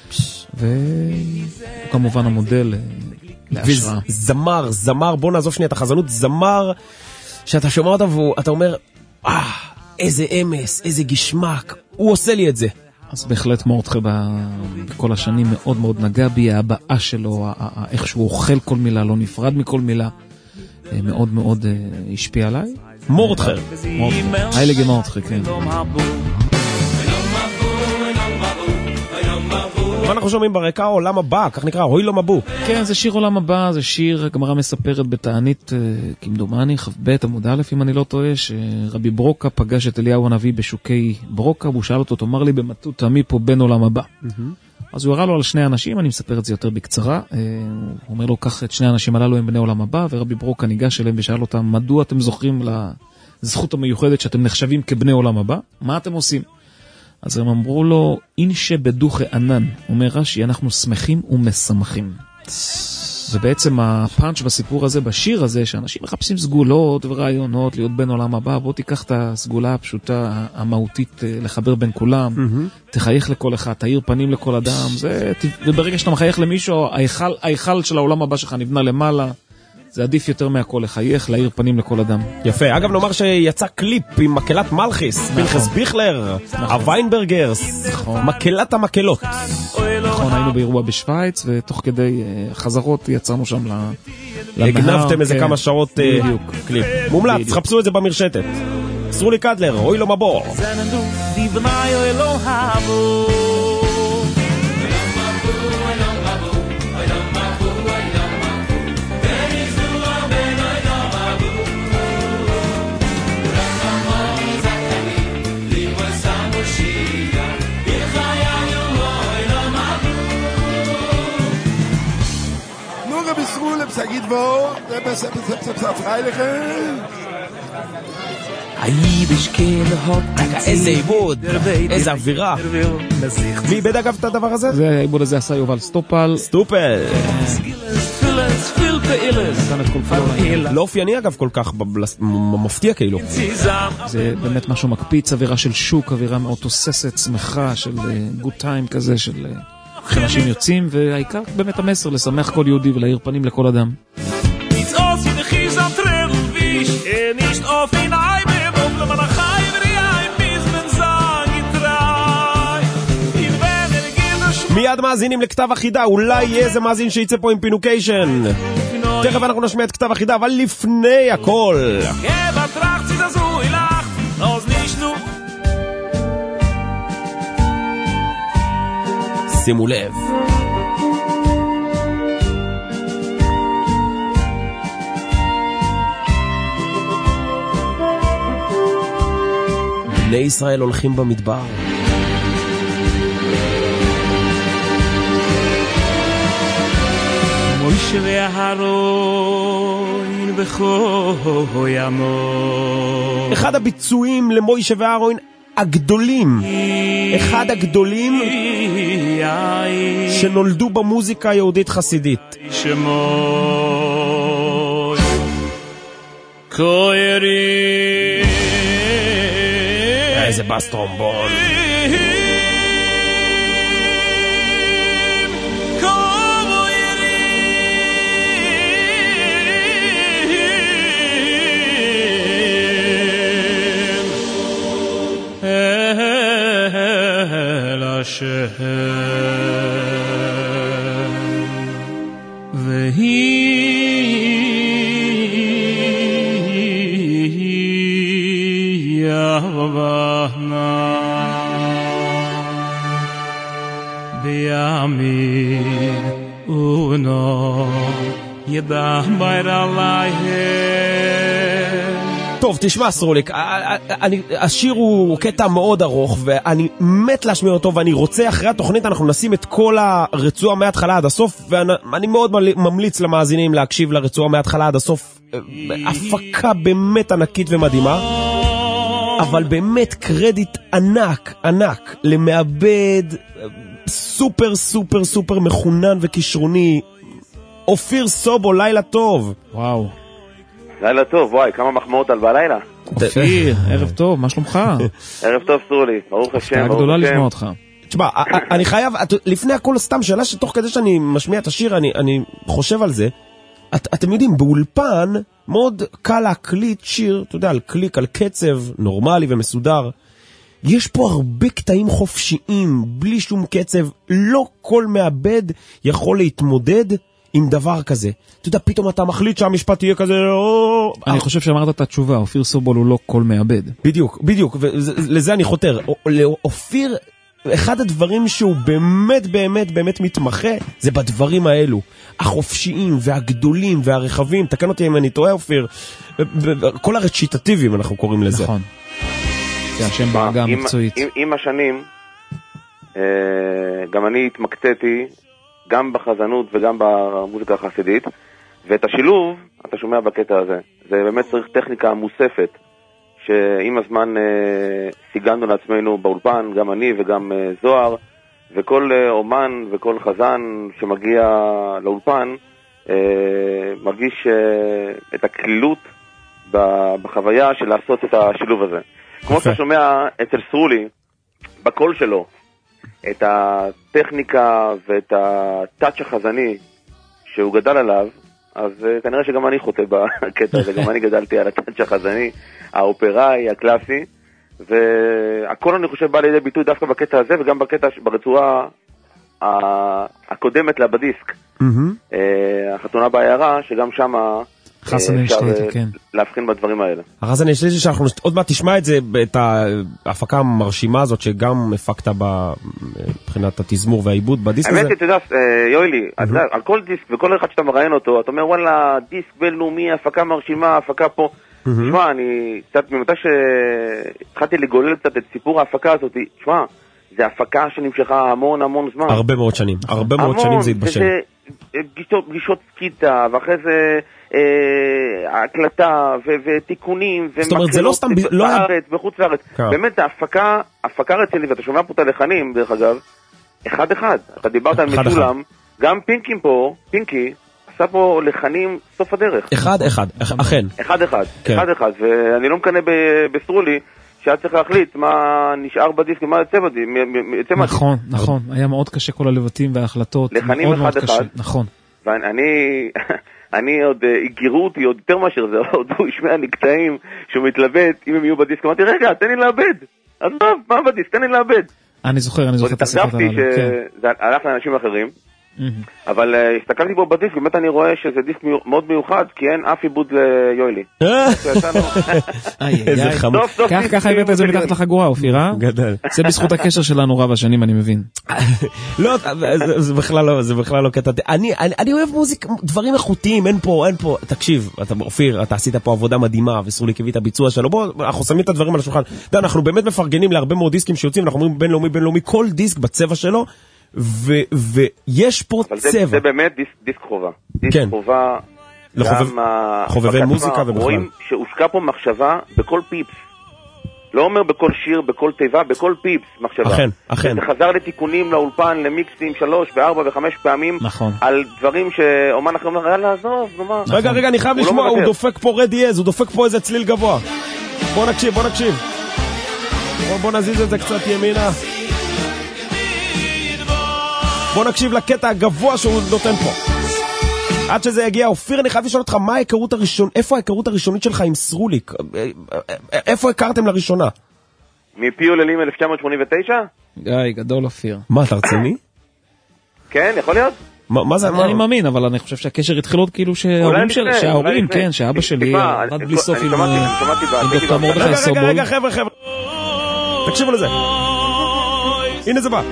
C: וכמובן המודל להשראה.
B: זמר, זמר, בוא נעזוב שנייה את החזנות, זמר שאתה שומע אותה ואתה אומר, אה, איזה אמס, איזה גשמק, הוא עושה לי את זה.
C: אז בהחלט מורדכה בכל השנים מאוד מאוד נגע בי, ההבעה שלו, איך שהוא אוכל כל מילה, לא נפרד מכל מילה, מאוד מאוד השפיע עליי.
B: מורדכה.
C: הייליגה מורדכה, כן.
B: אנחנו שומעים ברקע עולם הבא, כך נקרא, הוי לא מבו.
C: כן, זה שיר עולם הבא, זה שיר, הגמרא מספרת בתענית, כמדומני, חב עמוד א', אם אני לא טועה, שרבי ברוקה פגש את אליהו הנביא בשוקי ברוקה, והוא שאל אותו, תאמר לי במטותא מי פה בין עולם הבא. אז הוא הראה לו על שני אנשים, אני מספר את זה יותר בקצרה, הוא אומר לו, קח את שני האנשים הללו הם בני עולם הבא, ורבי ברוקה ניגש אליהם ושאל אותם, מדוע אתם זוכרים הזכות המיוחדת שאתם נחשבים כבני עולם הבא, מה אתם עושים? אז הם אמרו לו, אינשה בדוחה ענן, אומר רש"י, אנחנו שמחים ומשמחים. ובעצם הפאנץ' בסיפור הזה, בשיר הזה, שאנשים מחפשים סגולות ורעיונות להיות בן עולם הבא, בוא תיקח את הסגולה הפשוטה, המהותית, לחבר בין כולם, mm-hmm. תחייך לכל אחד, תאיר פנים לכל אדם, זה, וברגע שאתה מחייך למישהו, ההיכל, ההיכל של העולם הבא שלך נבנה למעלה, זה עדיף יותר מהכל לחייך, להאיר פנים לכל אדם.
B: יפה, אגב נאמר שיצא קליפ עם מקהלת מלכיס, פנחס ביכלר, הוויינברגרס, מקהלת המקהלות.
C: נכון, היינו באירוע בשוויץ, ותוך כדי חזרות יצרנו שם לנהר.
B: הגנבתם איזה כמה שעות קליפ. מומלץ, חפשו את זה במרשתת. סרולי קדלר, אוי לו מבור.
T: Sag wo, der besser besser freilichen.
B: היידיש כן הוט, איזה עיבוד, איזה אווירה. מי איבד אגב את הדבר הזה?
C: זה העיבוד הזה עשה יובל סטופל.
B: סטופל. לא אופייני אגב כל כך, מפתיע כאילו.
C: זה באמת משהו מקפיץ, אווירה של שוק, אווירה מאוד תוססת, שמחה של גוד טיים כזה, של אנשים יוצאים, והעיקר באמת המסר לשמח כל יהודי ולהאיר פנים לכל אדם.
B: מיד מאזינים לכתב אחידה, אולי יהיה איזה מאזין שיצא פה עם פינוקיישן. תכף אנחנו נשמיע את כתב אחידה, אבל לפני הכל שימו לב, בני ישראל הולכים במדבר,
D: מוישה ואהרון בכו ימו.
B: אחד הביצועים למוישה ואהרון הגדולים, אחד הגדולים שנולדו במוזיקה היהודית חסידית. איזה בס טרומבון.
D: והיא יבנה בימין ונו ידע ביר עליהם.
B: טוב, תשמע סרוליק, השיר הוא קטע מאוד ארוך ואני מת להשמיע אותו, ואני רוצה אחרי התוכנית אנחנו נשים את כל הרצועה מההתחלה עד הסוף, ואני מאוד ממליץ למאזינים להקשיב לרצועה מההתחלה עד הסוף. הפקה באמת ענקית ומדהימה, אבל באמת קרדיט ענק ענק למעבד סופר סופר סופר מחונן וכישרוני, אופיר סובו. לילה טוב.
C: וואו,
U: לילה טוב, וואי, כמה מחמאות על בלילה.
C: אופיר, ערב טוב, מה שלומך?
U: ערב טוב סרולי, ברוך השם.
C: הפתעה גדולה לשמוע אותך.
B: תשמע, אני חייב, לפני הכל סתם שאלה שתוך כדי שאני משמיע את השיר, אני, אני חושב על זה. את, אתם יודעים, באולפן מאוד קל להקליט שיר, אתה יודע, על קליק, על קצב נורמלי ומסודר. יש פה הרבה קטעים חופשיים, בלי שום קצב, לא כל מעבד יכול להתמודד עם דבר כזה. אתה יודע, פתאום אתה מחליט שהמשפט יהיה כזה.
C: אני חושב שאמרת את התשובה, אופיר סובול הוא לא כל מעבד.
B: בדיוק, בדיוק, ולזה אני חותר. לאופיר, אחד הדברים שהוא באמת באמת באמת מתמחה, זה בדברים האלו. החופשיים והגדולים והרחבים, תקן אותי אם אני טועה אופיר, כל הרציטטיביים אנחנו קוראים לזה.
C: נכון. זה השם בעגה המקצועית.
U: עם השנים, גם אני התמקצעתי, גם בחזנות וגם במוזיקה החסידית, ואת השילוב אתה שומע בקטע הזה. זה באמת צריך טכניקה מוספת שעם הזמן אה, סיגלנו לעצמנו באולפן, גם אני וגם אה, זוהר, וכל אה, אומן וכל חזן שמגיע לאולפן, אה, מרגיש אה, את הכלילות בחוויה של לעשות את השילוב הזה. כמו שאתה שומע אצל סרולי, בקול שלו, את הטכניקה ואת הטאץ' החזני שהוא גדל עליו, אז uh, כנראה שגם אני חוטא בקטע הזה, גם אני גדלתי על הטאץ' החזני, האופראי, הקלאסי, והכל אני חושב בא לידי ביטוי דווקא בקטע הזה, וגם בקטע, ברצועה הקודמת לה בדיסק, mm-hmm. uh, החתונה בעיירה, שגם שם אפשר להבחין בדברים האלה.
B: החסן יש לי שאנחנו עוד מעט תשמע את זה, את ההפקה המרשימה הזאת שגם הפקת מבחינת התזמור והעיבוד בדיסק הזה.
U: האמת, אתה יודע, יואלי, על כל דיסק וכל אחד שאתה מראיין אותו, אתה אומר וואלה, דיסק בינלאומי, הפקה מרשימה, הפקה פה. תשמע, אני קצת, ממתי שהתחלתי לגולל קצת את סיפור ההפקה הזאת, תשמע, זה הפקה שנמשכה המון המון זמן.
B: הרבה מאוד שנים, הרבה מאוד שנים זה התבשל.
U: פגישות סקיטה, ואחרי זה הקלטה ותיקונים ומקלות בארץ, בחוץ לארץ. באמת, ההפקה רצינית, ואתה שומע פה את הלחנים, דרך אגב, אחד אחד. אתה דיברת על משולם, גם פינקי פה, פינקי, עשה פה לחנים סוף הדרך.
B: אחד אחד, אכן.
U: אחד אחד, אחד אחד, ואני לא מקנה בסרולי, שהיה צריך להחליט מה נשאר בדיסק, מה יוצא בדיסק.
C: נכון, נכון. היה מאוד קשה כל הלבטים וההחלטות.
U: לחנים אחד אחד.
C: נכון.
U: ואני, אני עוד, הגירו אותי עוד יותר מאשר זה, עוד הוא ישמע נקטעים שהוא מתלבט, אם הם יהיו בדיסק, אמרתי, רגע, תן לי לאבד. אז מה, מה בדיסק? תן לי לאבד.
C: אני זוכר, אני זוכר את הסיפור
U: הללו. שזה הלך לאנשים אחרים, אבל הסתכלתי בו בדיסק, באמת אני רואה שזה דיסק מאוד מיוחד, כי אין אף עיבוד ליואלי.
C: איזה חמוד. ככה הבאת את זה מתחת לחגורה, אופירה?
B: גדל.
C: זה בזכות הקשר שלנו רב השנים, אני מבין.
B: לא, זה בכלל לא, זה בכלל לא קטע. אני אוהב מוזיק, דברים איכותיים, אין פה, אין פה. תקשיב, אופיר, אתה עשית פה עבודה מדהימה, וסרולי קביא את הביצוע שלו. בוא, אנחנו שמים את הדברים על השולחן. אנחנו באמת מפרגנים להרבה מאוד דיסקים שיוצאים, אנחנו אומרים בינלאומי, בינלאומי, כל דיסק בצבע שלו. ויש פה צבע.
U: זה באמת דיסק חובה. דיסק חובה.
B: לחובבי מוזיקה ובכלל.
U: רואים שהושקע פה מחשבה בכל פיפס. לא אומר בכל שיר, בכל תיבה, בכל פיפס מחשבה.
B: אכן, אכן.
U: זה חזר לתיקונים לאולפן, למיקסים שלוש וארבע וחמש פעמים.
C: נכון.
U: על דברים שאומן אחר אומר, יאללה, עזוב, נו מה.
B: רגע, רגע, אני חייב לשמוע, הוא דופק פה רדי אז, הוא דופק פה איזה צליל גבוה. בוא נקשיב, בוא נקשיב. בוא נזיז את זה קצת ימינה. בוא נקשיב לקטע הגבוה שהוא נותן פה. עד שזה יגיע, אופיר, אני חייב לשאול אותך, מה ההיכרות הראשון, איפה ההיכרות הראשונית שלך עם סרוליק? איפה הכרתם לראשונה?
U: מפי עוללים אלף תשע מאות שמונים ותשע?
C: גיא, גדול אופיר.
B: מה, אתה רציני?
U: כן, יכול להיות.
B: מה זה?
C: אני מאמין, אבל אני חושב שהקשר התחיל עוד כאילו שההורים, כן, שאבא שלי עבד בלי סוף עם דוקטור מרדכי סובול.
B: רגע, רגע, חבר'ה, חבר'ה. תקשיבו לזה. הנה זה בא.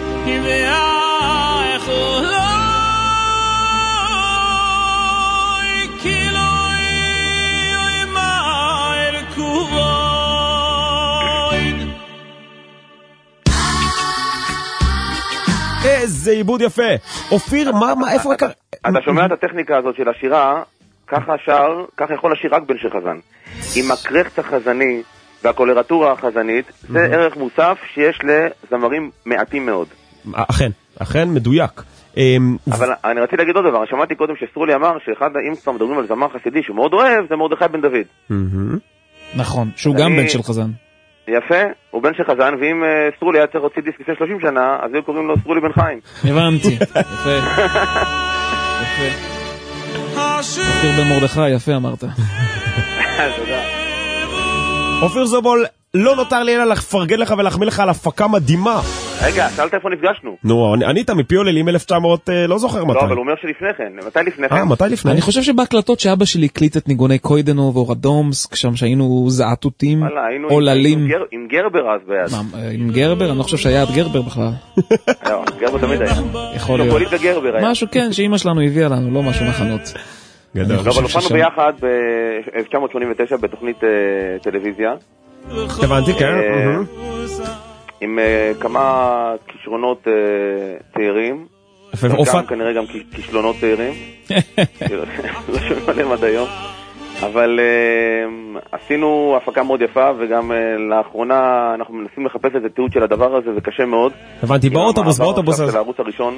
B: איזה עיבוד יפה. אופיר, מה, מה, איפה...
U: אתה שומע את הטכניקה הזאת של השירה, ככה שר, ככה יכול לשיר רק בן של חזן. עם הקרחץ החזני והקולרטורה החזנית, זה ערך מוסף שיש לזמרים מעטים מאוד.
B: אכן, אכן מדויק.
U: אבל אני רציתי להגיד עוד דבר, שמעתי קודם שסרולי אמר שאחד, אם כבר מדברים על זמר חסידי שהוא מאוד אוהב, זה מרדכי בן דוד.
C: נכון, שהוא גם בן של חזן.
U: יפה, הוא בן של חזן, ואם סרולי היה צריך להוציא דיסק לפני שלושים שנה, אז היו קוראים לו סרולי בן חיים.
C: הבנתי, יפה. יפה. אופיר בן מרדכי, יפה אמרת.
U: תודה.
B: אופיר זובול, לא נותר לי אלא לפרגן לך ולהחמיא לך על הפקה מדהימה.
U: רגע, שאלת איפה נפגשנו?
B: נו, ענית מפי עוללים אלף תשע מאות, לא זוכר מתי.
U: לא, אבל הוא אומר שלפני כן. מתי לפני כן?
B: אה, מתי לפני?
C: אני חושב שבהקלטות שאבא שלי הקליט את ניגוני קוידנו ואורדומסק, שם שהיינו זעתותים, עוללים.
U: עם גרבר אז ביד.
C: עם גרבר? אני לא חושב שהיה עד גרבר בכלל.
U: לא, גרבר תמיד היה.
C: יכול להיות. משהו כן, שאמא שלנו הביאה לנו, לא משהו מחנות.
U: גדול. אבל הופענו ביחד ב-אלף תשע מאות שמונים ותשע בתוכנית טלוויזיה.
B: הבנתי, כן.
U: עם כמה כישרונות צעירים. גם כנראה גם כישלונות צעירים. לא שומעים עליהם עד היום. אבל uh, עשינו הפקה מאוד יפה, וגם uh, לאחרונה אנחנו מנסים לחפש את התיעוד של הדבר הזה, זה קשה מאוד.
B: הבנתי, באוטובוס, באוטובוס.
U: של הערוץ הראשון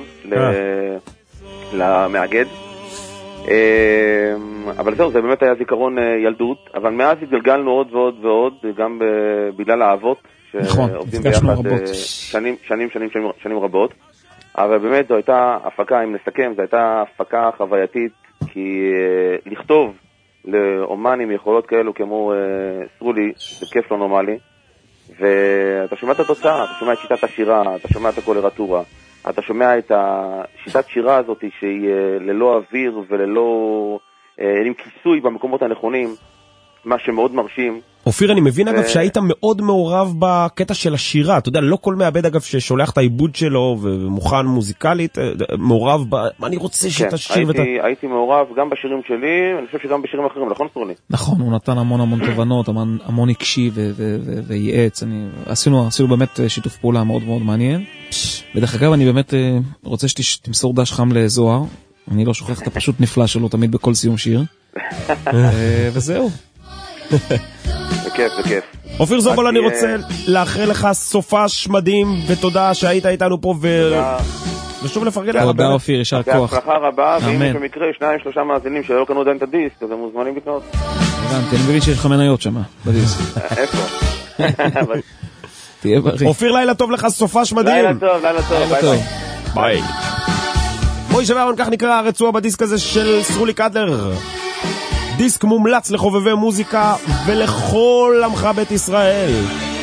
U: למאגד. אבל זהו, זה באמת היה זיכרון ילדות, אבל מאז התגלגלנו עוד ועוד ועוד, גם בגלל האבות, שעובדים ביחד שנים, שנים, שנים, שנים רבות. אבל באמת זו הייתה הפקה, אם נסכם, זו הייתה הפקה חווייתית, כי לכתוב לאומן עם יכולות כאלו כמו סרולי, זה כיף לא נורמלי, ואתה שומע את התוצאה, אתה שומע את שיטת השירה, אתה שומע את הקולרטורה, אתה שומע את השיטת שירה הזאת שהיא ללא אוויר וללא, עם כיסוי במקומות הנכונים, מה שמאוד מרשים.
B: אופיר, אני מבין אגב שהיית מאוד מעורב בקטע של השירה, אתה יודע, לא כל מעבד אגב ששולח את העיבוד שלו ומוכן מוזיקלית, מעורב ב... אני רוצה שתשיר ואת...
U: הייתי מעורב גם בשירים שלי, אני חושב שגם בשירים אחרים, נכון סטרולי?
C: נכון, הוא נתן המון המון תובנות, המון הקשיב וייעץ, עשינו באמת שיתוף פעולה מאוד מאוד מעניין. בדרך אגב, אני באמת רוצה שתמסור דש חם לזוהר, אני לא שוכח את הפשוט נפלא שלו תמיד בכל סיום שיר. וזהו.
U: בכיף, בכיף.
B: אופיר זובול, אני רוצה לאחל לך סופש מדהים, ותודה שהיית איתנו פה, ושוב לפרגן לך.
C: תודה אופיר, ישר כוח.
U: בהצלחה רבה, ואם במקרה שניים שלושה מאזינים שלא קנו עדיין את הדיסק, אז הם מוזמנים לקנות.
C: הבנתי, אני מבין שיש לך מניות שם, בדיסק.
U: איפה?
C: תהיה בריא.
B: אופיר, לילה טוב לך, סופש מדהים.
U: לילה טוב, לילה טוב, ביי ביי.
B: ביי. מוישה ואהרון, כך נקרא הרצועה בדיסק הזה של סרולי קדלר. דיסק מומלץ לחובבי מוזיקה ולכל עמך בית ישראל.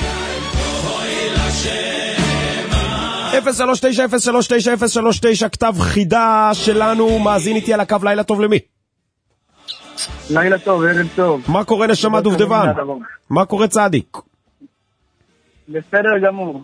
B: אפס שלוש תשע אפס שלוש תשע אפס שלוש תשע, כתב חידה שלנו, מאזין איתי על הקו. לילה טוב למי?
E: לילה טוב, ערב טוב.
B: מה קורה נשמה דובדבן? מה קורה צדיק?
E: בסדר גמור.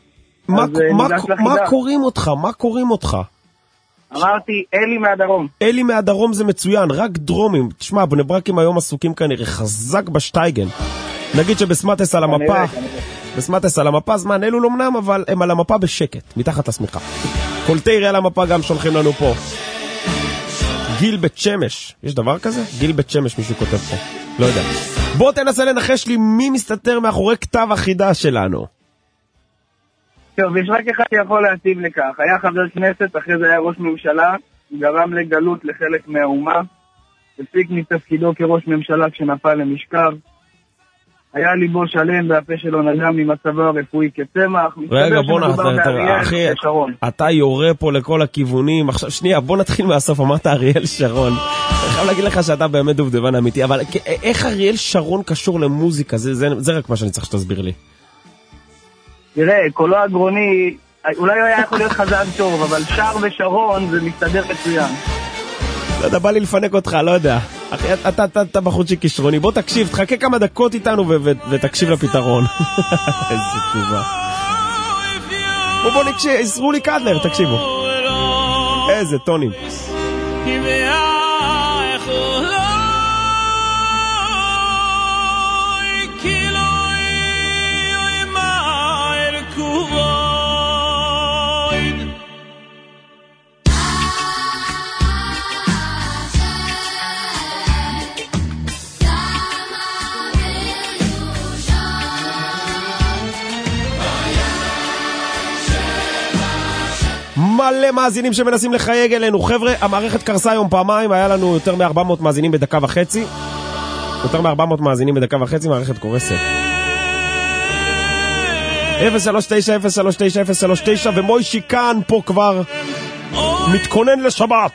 B: מה קוראים אותך? מה קוראים אותך?
E: אמרתי, אלי מהדרום.
B: אלי מהדרום זה מצוין, רק דרומים. תשמע, בני ברקים היום עסוקים כנראה חזק בשטייגן. נגיד שבסמטס על המפה, בסמטס על המפה זמן, אלו לא מנם, אבל הם על המפה בשקט, מתחת לסמיכה. קולטי על המפה גם שולחים לנו פה. גיל בית שמש, יש דבר כזה? גיל בית שמש מישהו כותב פה, לא יודע. בוא תנסה לנחש לי מי מסתתר מאחורי כתב החידה שלנו.
E: טוב, יש רק אחד שיכול להציב לכך. היה חבר כנסת, אחרי זה היה ראש ממשלה, גרם לגלות לחלק מהאומה, הפסיק מתפקידו כראש ממשלה כשנפל למשכב, היה ליבו שלם והפה שלו נדם ממצבו הרפואי כצמח.
B: רגע, בוא נתחיל, אחי, אתה יורה פה לכל הכיוונים. עכשיו, שנייה, בוא נתחיל מהסוף. אמרת אריאל שרון. אני חייב להגיד לך שאתה באמת דובדבן אמיתי, אבל איך אריאל שרון קשור למוזיקה? זה רק מה שאני צריך שתסביר לי.
E: תראה, קולו הגרוני, אולי הוא היה יכול להיות חזק טוב, אבל שר ושרון זה מסתדר מצוין.
B: לא יודע, בא לי לפנק אותך, לא יודע. אחי, אתה, אתה, אתה בחודשי כישרוני. בוא תקשיב, תחכה כמה דקות איתנו ותקשיב לפתרון. איזה תשובה. בוא בוא נקשיב, יסרו לי קדלר, תקשיבו. איזה טונים. מלא מאזינים שמנסים לחייג אלינו. חבר'ה, המערכת קרסה היום פעמיים, היה לנו יותר מ-ארבע מאות מאזינים בדקה וחצי. יותר מ-ארבע מאות מאזינים בדקה וחצי, מערכת קורסת. אפס שלוש תשע אפס שלוש תשע אפס שלוש תשע, ומוישי כאן פה כבר מתכונן לשבת.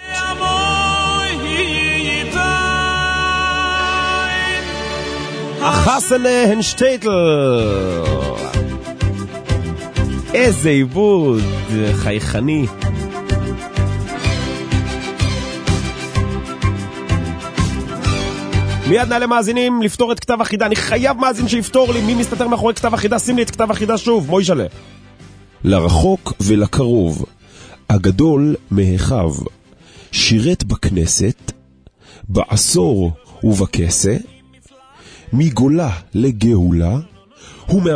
B: החסנה הנשטייטל. איזה עיבוד חייכני. מיד נעלה מאזינים לפתור את כתב החידה. אני חייב מאזין שיפתור לי מי מסתתר מאחורי כתב החידה. שים לי את כתב החידה שוב, מוישלה.
A: לרחוק ולקרוב, הגדול מהיכב, שירת בכנסת, בעשור ובכסה, מגולה לגאולה,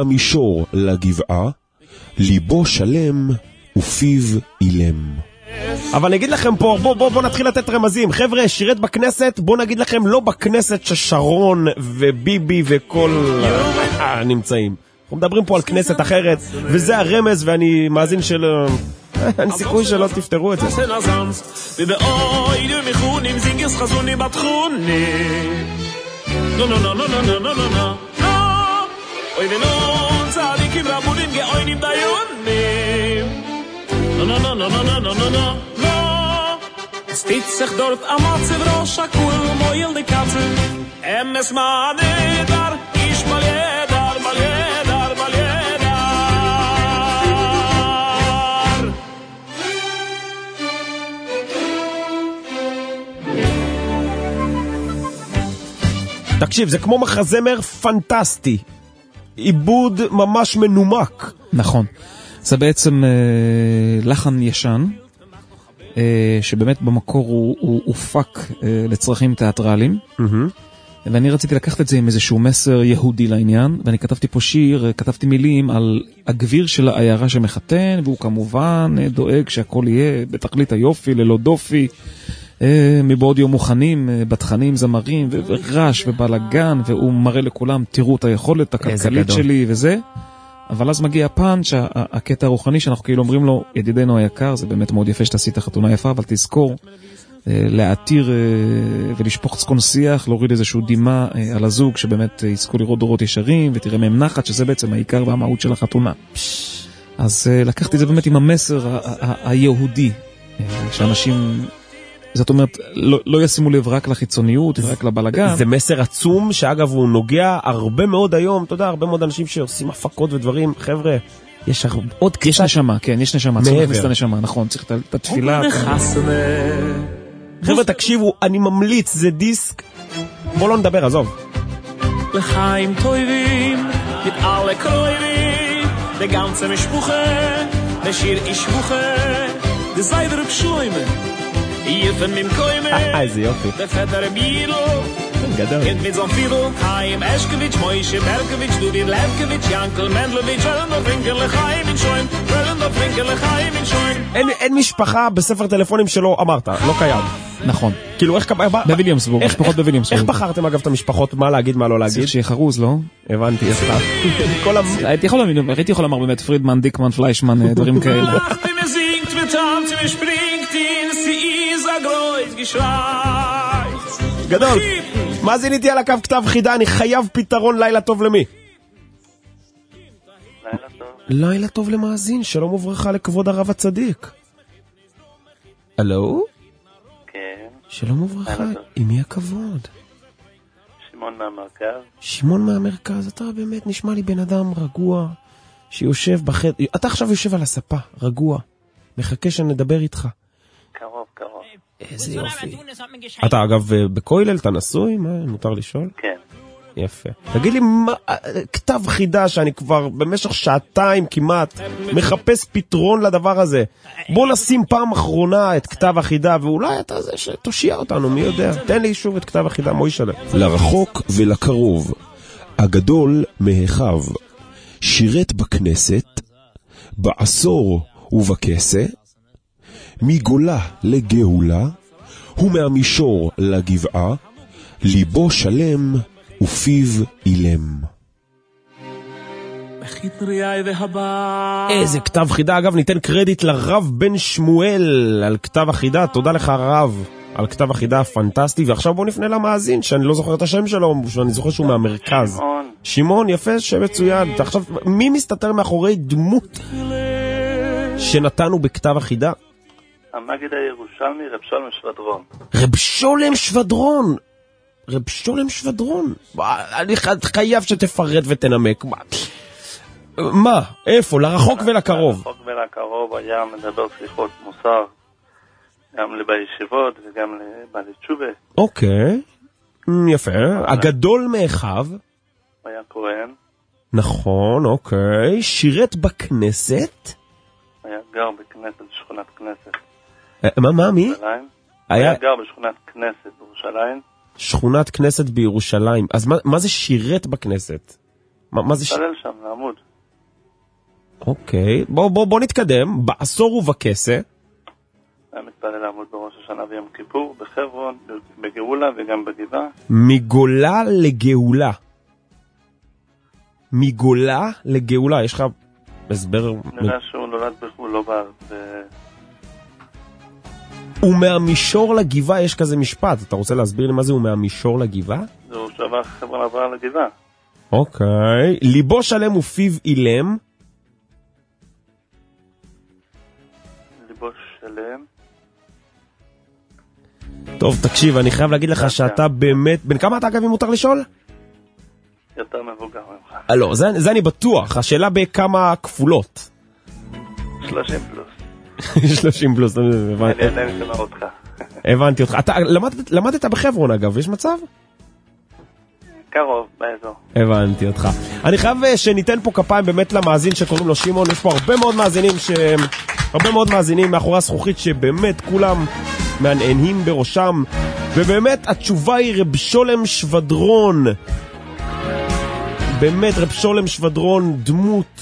A: ומהמישור לגבעה, ליבו שלם ופיו אילם.
B: אבל נגיד לכם פה, בוא, בוא, בוא נתחיל לתת רמזים. חבר'ה, שירת בכנסת, בוא נגיד לכם לא בכנסת ששרון וביבי וכל הנמצאים. אנחנו מדברים פה על כנסת אחרת, וזה הרמז, ואני מאזין של... אין סיכוי שלא תפתרו את זה.
D: ובאוי דמיכונים זינגס חזוני בתחוני נו נו נו נו נו נו נו נו נו אוי ונון צדיקים רבונים גאוינים דיונים נו נו נו נו נו נו נו נו נו סטיצח דורט המצב ראש הכול מויל די קצה אמס מענדר איש מליידר מליידר מליידר
B: תקשיב, זה כמו מחזמר פנטסטי. עיבוד ממש מנומק.
C: נכון. זה בעצם אה, לחן ישן, אה, שבאמת במקור הוא, הוא הופק אה, לצרכים תיאטרליים. Mm-hmm. ואני רציתי לקחת את זה עם איזשהו מסר יהודי לעניין, ואני כתבתי פה שיר, כתבתי מילים על הגביר של העיירה שמחתן, והוא כמובן דואג שהכל יהיה בתכלית היופי, ללא דופי, מבעוד יום מוכנים, בתכנים, זמרים, ורש ובלגן, והוא מראה לכולם, תראו את היכולת הכלכלית שלי וזה. אבל אז מגיע הפן שהקטע הרוחני שאנחנו כאילו אומרים לו, ידידנו היקר, זה באמת מאוד יפה שתעשית חתונה יפה, אבל תזכור להתיר ולשפוך צקון שיח, להוריד איזשהו דימה על הזוג שבאמת יזכו לראות דורות ישרים ותראה מהם נחת, שזה בעצם העיקר והמהות של החתונה. אז לקחתי את זה באמת עם המסר היהודי, שאנשים, זאת אומרת, לא, לא ישימו לב רק לחיצוניות ורק לבלגן.
B: זה מסר עצום שאגב הוא נוגע הרבה מאוד היום, אתה יודע, הרבה מאוד אנשים שעושים הפקות ודברים, חבר'ה, יש עוד קצת.
C: יש נשמה, כן, יש נשמה, צריך להכניס את הנשמה, נכון, צריך את התפילה.
B: חבר'ה, תקשיבו, אני ממליץ, זה דיסק, בוא לא נדבר, עזוב.
D: לחיים טובים, mit alle Kräuven, die ganze Mischbuche, der Schir ich buche, die Seider Pschäume, hier von dem Käume,
B: איזה יופי.
D: der Vetter Bielo,
B: גדול.
D: Kind mit so Fiedel, Chaim Eschkewitsch, Moishe Berkewitsch, Dudin Levkewitsch, Jankel Mendlewitsch, Wellendorf Winkel לחיים in Schoen, Wellendorf Winkel לחיים in Schoen.
B: אין, אין משפחה בספר טלפונים שלא אמרת, לא קיים.
C: נכון.
B: כאילו איך...
C: בוויליאמסבורג, משפחות בוויליאמסבורג.
B: איך בחרתם אגב את המשפחות, מה להגיד, מה לא להגיד?
C: צריך שיהיה חרוז, לא?
B: הבנתי, איך
C: הייתי יכול לומר באמת פרידמן, דיקמן, פליישמן, דברים כאלה.
D: singt mit Tanz, mir springt in sie ist a groß geschrei.
B: גדול. מה זיניתי על הקו כתב חידה? אני חייב פתרון. לילה טוב למי?
U: לילה טוב.
B: לילה טוב למאזין, שלום וברכה לכבוד הרב הצדיק. הלו?
U: כן.
B: שלום וברכה, עם מי הכבוד?
U: שמעון מהמרכז.
B: שמעון מהמרכז, אתה באמת נשמע לי בן אדם רגוע, שיושב בחדר, אתה עכשיו יושב על הספה, רגוע, מחכה שנדבר איתך.
U: קרוב, קרוב.
B: איזה יופי. אתה אגב בכולל, אתה נשוי? מה, מותר לשאול?
U: כן.
B: יפה. תגיד לי, מה, כתב חידה שאני כבר במשך שעתיים כמעט מחפש פתרון לדבר הזה. בוא נשים פעם אחרונה את כתב החידה, ואולי אתה זה שתושיע אותנו, מי יודע. תן לי שוב את כתב החידה, מוישלה.
A: לרחוק ולקרוב, הגדול מהחב, שירת בכנסת, בעשור ובכסה, מגולה לגאולה, ומהמישור לגבעה, ליבו שלם ופיו אילם.
B: איזה כתב חידה. אגב, ניתן קרדיט לרב בן שמואל על כתב החידה. תודה לך הרב על כתב החידה הפנטסטי. ועכשיו בוא נפנה למאזין שאני לא זוכר את השם שלו, שאני זוכר שהוא מהמרכז.
U: שמעון.
B: שמעון, יפה, שם מצוין. עכשיו, מי מסתתר מאחורי דמות שנתנו בכתב החידה?
U: המגיד הירושלמי, רב שולם שבדרון.
B: רב שולם שבדרון. רב שולם שבדרון. אני חייב שתפרט ותנמק. מה? איפה? לרחוק ולקרוב.
U: לרחוק ולקרוב היה מדבר שיחות מוסר, גם בישיבות וגם לבעלי תשובה.
B: אוקיי. יפה. הגדול מאחיו.
U: היה כהן.
B: נכון, אוקיי. שירת בכנסת.
U: היה גר בכנסת, בשכונת כנסת.
B: מה, מה, מי?
U: היה גר בשכונת כנסת בירושלים.
B: שכונת כנסת בירושלים. אז מה, מה זה שירת בכנסת? מה, מה זה ש...
U: מתפלל שם, לעמוד.
B: אוקיי. בוא, בוא, בוא נתקדם. בעשור ובכסה.
U: היה
F: השנה ויום כיפור, בחברון, בגאולה וגם בגבעה.
B: מגולה לגאולה. מגולה לגאולה, יש לך הסבר?
F: נראה שהוא נולד בחו"ל, לא בארץ.
B: ומהמישור לגבעה יש כזה משפט, אתה רוצה להסביר לי מה זה ומהמישור לגבעה?
F: זהו שעבר חברון עברה לגבעה.
B: אוקיי, ליבו שלם ופיו אילם.
F: ליבו שלם.
B: טוב, תקשיב, אני חייב להגיד לך שאתה באמת... בן כמה אתה אגב אם מותר לשאול?
F: יותר מבוגר ממך.
B: לא, זה, זה אני בטוח, השאלה בכמה כפולות.
F: שלושים פלוס.
B: שלושים פלוס,
F: אני עדיין שומע אותך.
B: הבנתי אותך. אתה למדת, למדת בחברון אגב, יש מצב?
F: קרוב, באזור.
B: הבנתי אותך. אני חייב שניתן פה כפיים באמת למאזין שקוראים לו שמעון, יש פה הרבה מאוד מאזינים ש... הרבה מאוד מאזינים מאחורי הזכוכית שבאמת כולם מעניינים בראשם, ובאמת התשובה היא רב שולם שבדרון. באמת רב שולם שבדרון דמות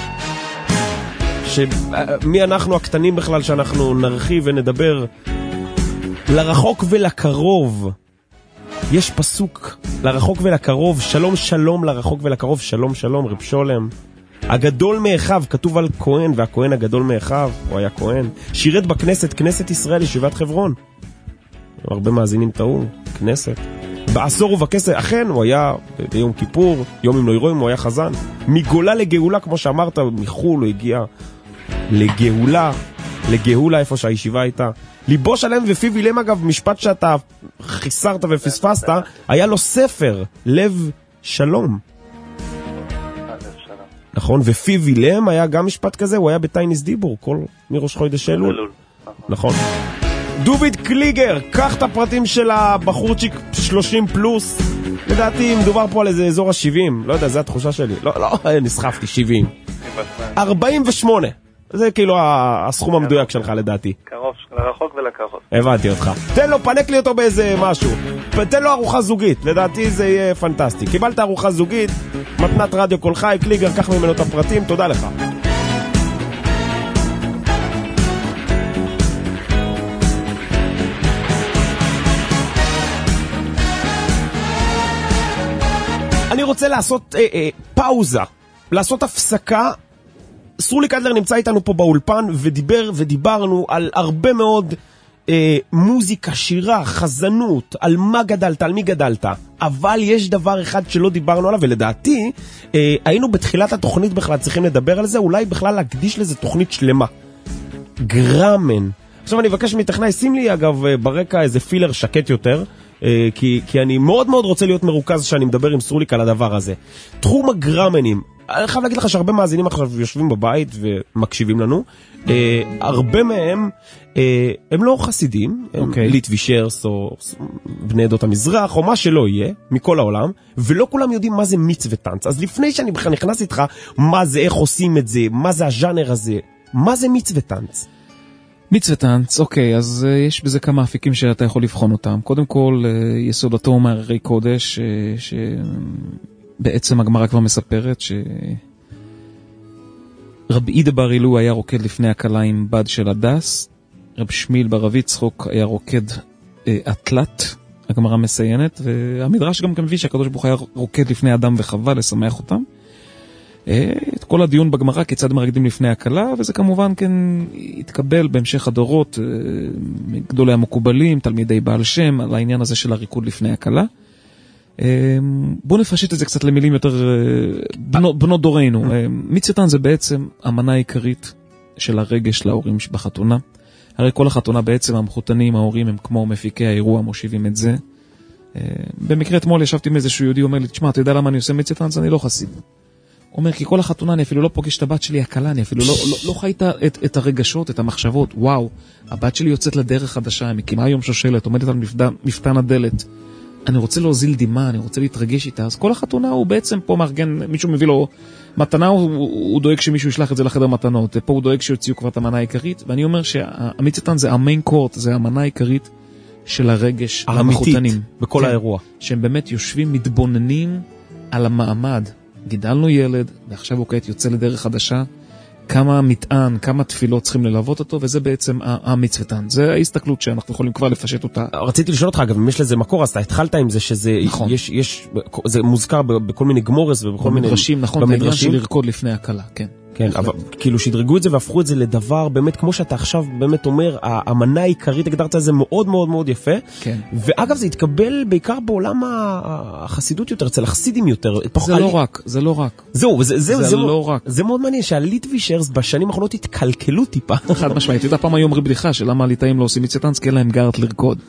B: שמי אנחנו הקטנים בכלל שאנחנו נרחיב ונדבר לרחוק ולקרוב. יש פסוק לרחוק ולקרוב, שלום שלום לרחוק ולקרוב, שלום שלום רב שולם הגדול מאחיו, כתוב על כהן והכהן הגדול מאחיו, הוא היה כהן, שירת בכנסת, כנסת ישראל, ישיבת חברון. הרבה מאזינים טעו, כנסת בעשור ובכסת, אכן הוא היה ביום כיפור, יום אם לא ירואים, הוא היה חזן. מגולה לגאולה, כמו שאמרת, מחול הוא הגיע לגאולה, לגאולה איפה שהישיבה הייתה. ליבו שלם ופיו אילם, אגב, משפט שאתה חיסרת ופספסת, היה לו ספר, לב שלום. נכון, ופיו אילם היה גם משפט כזה, הוא היה בטייניס דיבור, כל מראש חודש אלול. נכון. דוביד קליגר, קח את הפרטים של הבחורצ'יק שלושים פלוס. לדעתי מדובר פה על איזה אזור ה-שבעים, לא יודע, זו התחושה שלי. לא, לא, נסחפתי, שבעים. ארבעים ושמונה. זה כאילו הסכום המדויק שלך לדעתי.
F: קרוב, לרחוק ולקרוב.
B: הבנתי אותך. תן לו, פנק לי אותו באיזה משהו. תן לו ארוחה זוגית, לדעתי זה יהיה פנטסטי. קיבלת ארוחה זוגית, מתנת רדיו כל חי, קליגר, קח ממנו את הפרטים, תודה לך. אני רוצה לעשות אה, אה, פאוזה, לעשות הפסקה. סרולי קדלר נמצא איתנו פה באולפן ודיבר ודיברנו על הרבה מאוד אה, מוזיקה, שירה, חזנות, על מה גדלת, על מי גדלת. אבל יש דבר אחד שלא דיברנו עליו, ולדעתי אה, היינו בתחילת התוכנית בכלל צריכים לדבר על זה, אולי בכלל להקדיש לזה תוכנית שלמה. גרמן. עכשיו אני אבקש מטכנאי, שים לי אגב ברקע איזה פילר שקט יותר, כי, כי אני מאוד מאוד רוצה להיות מרוכז שאני מדבר עם סרוליק על הדבר הזה. תחום הגרמנים, אני חייב להגיד לך שהרבה מאזינים עכשיו יושבים בבית ומקשיבים לנו, אה, הרבה מהם אה, הם לא חסידים, הם okay. ליטווישרס או בני עדות המזרח או מה שלא יהיה, מכל העולם, ולא כולם יודעים מה זה מיץ וטנץ. אז לפני שאני בכלל נכנס איתך, מה זה, איך עושים את זה, מה זה הז'אנר הזה, מה זה מיץ וטנץ?
C: מיץ וטנץ, אוקיי, אז uh, יש בזה כמה אפיקים שאתה יכול לבחון אותם. קודם כל, uh, יסודתו מהררי קודש, uh, שבעצם הגמרא כבר מספרת שרב עידה בר אילו היה רוקד לפני הקלה עם בד של הדס, רב שמיל בר יצחק היה רוקד uh, אטלט, הגמרא מסיינת, והמדרש גם מביא שהקדוש ברוך הוא היה רוקד לפני אדם וחווה לשמח אותם. את כל הדיון בגמרא כיצד מרקדים לפני הקלה, וזה כמובן כן התקבל בהמשך הדורות גדולי המקובלים, תלמידי בעל שם, על העניין הזה של הריקוד לפני הקלה. בואו נפשט את זה קצת למילים יותר בנות, בנות דורנו. מיץ וטנץ זה בעצם המנה העיקרית של הרגש להורים בחתונה. הרי כל החתונה בעצם המחותנים, ההורים הם כמו מפיקי האירוע, מושיבים את זה. במקרה אתמול ישבתי עם איזשהו יהודי, אומר לי, תשמע, אתה יודע למה אני עושה מיץ וטנץ? אני לא חסיד. אומר, כי כל החתונה אני אפילו לא פוגש את הבת שלי הקלה, אני אפילו לא, לא, לא חי את, את, את הרגשות, את המחשבות. וואו, הבת שלי יוצאת לדרך חדשה, היא מקימה יום שושלת, עומדת על מפתן, מפתן הדלת. אני רוצה להוזיל דימה, אני רוצה להתרגש איתה. אז כל החתונה הוא בעצם פה מארגן, מישהו מביא לו מתנה, הוא, הוא דואג שמישהו ישלח את זה לחדר מתנות. פה הוא דואג שיוציאו כבר את המנה העיקרית. ואני אומר שהמיץ וטנץ זה המיין קורט, זה המנה העיקרית של הרגש המחותנים. בכל כן, האירוע. שהם באמת יושבים, מתבוננים על המעמד. גידלנו ילד, ועכשיו הוא כעת יוצא לדרך חדשה, כמה מטען, כמה תפילות צריכים ללוות אותו, וזה בעצם המצוותן. זה ההסתכלות שאנחנו יכולים כבר לפשט אותה.
B: רציתי לשאול אותך, אגב, אם יש לזה מקור, אז אתה התחלת עם זה שזה,
C: נכון.
B: יש, יש, זה מוזכר בכל מיני גמורס ובכל מיני...
C: במדרשים, נכון, את העניין של לרקוד לפני הקלה, כן.
B: כן, אבל כאילו שדרגו את זה והפכו את זה לדבר באמת, כמו שאתה עכשיו באמת אומר, המנה העיקרית, הגדרת את זה מאוד מאוד מאוד יפה.
C: כן.
B: ואגב, זה התקבל בעיקר בעולם החסידות יותר, אצל החסידים יותר.
C: זה לא רק, זה לא רק.
B: זהו, זה, זה,
C: זה,
B: זה
C: לא רק.
B: זה מאוד מעניין שהליטווישרס בשנים האחרונות התקלקלו טיפה.
C: חד משמעית, אתה יודע, פעם היום אומרים בדיחה שלמה הליטאים לא עושים מצוותן, כי אין להם גארט לרקוד.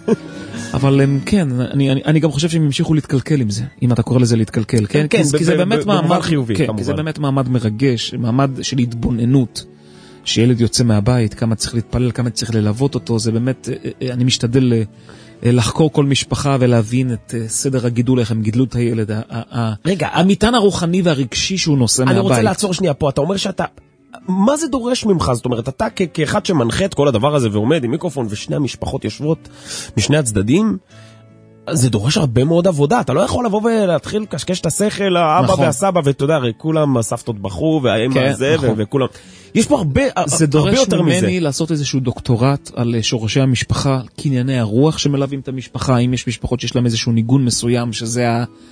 C: אבל הם, כן, אני, אני, אני גם חושב שהם ימשיכו להתקלקל עם זה, אם אתה קורא לזה להתקלקל, כן?
B: כן,
C: כי זה באמת מעמד
B: חיובי,
C: כן, כי זה באמת מעמד מרגש, מעמד של התבוננות, שילד יוצא מהבית, כמה צריך להתפלל, כמה צריך ללוות אותו, זה באמת, אני משתדל לחקור כל משפחה ולהבין את סדר הגידול, איך הם גידלו את הילד,
B: רגע,
C: המטען הרוחני והרגשי שהוא נושא מהבית.
B: אני רוצה לעצור שנייה פה, אתה אומר שאתה, מה זה דורש ממך? זאת אומרת, אתה כאחד שמנחה את כל הדבר הזה ועומד עם מיקרופון ושני המשפחות יושבות משני הצדדים, זה דורש הרבה מאוד עבודה, אתה לא יכול לבוא ולהתחיל לקשקש את השכל, האבא
C: נכון.
B: והסבא, ואתה יודע, הרי כולם הסבתות בחרו, והאמא
C: כן,
B: הזה,
C: נכון.
B: וכולם, יש פה הרבה,
C: זה
B: הרבה יותר
C: דורש
B: מזה.
C: ממני לעשות איזשהו דוקטורט על שורשי המשפחה, קנייני הרוח שמלווים את המשפחה, אם יש משפחות שיש להם איזשהו ניגון מסוים, שזה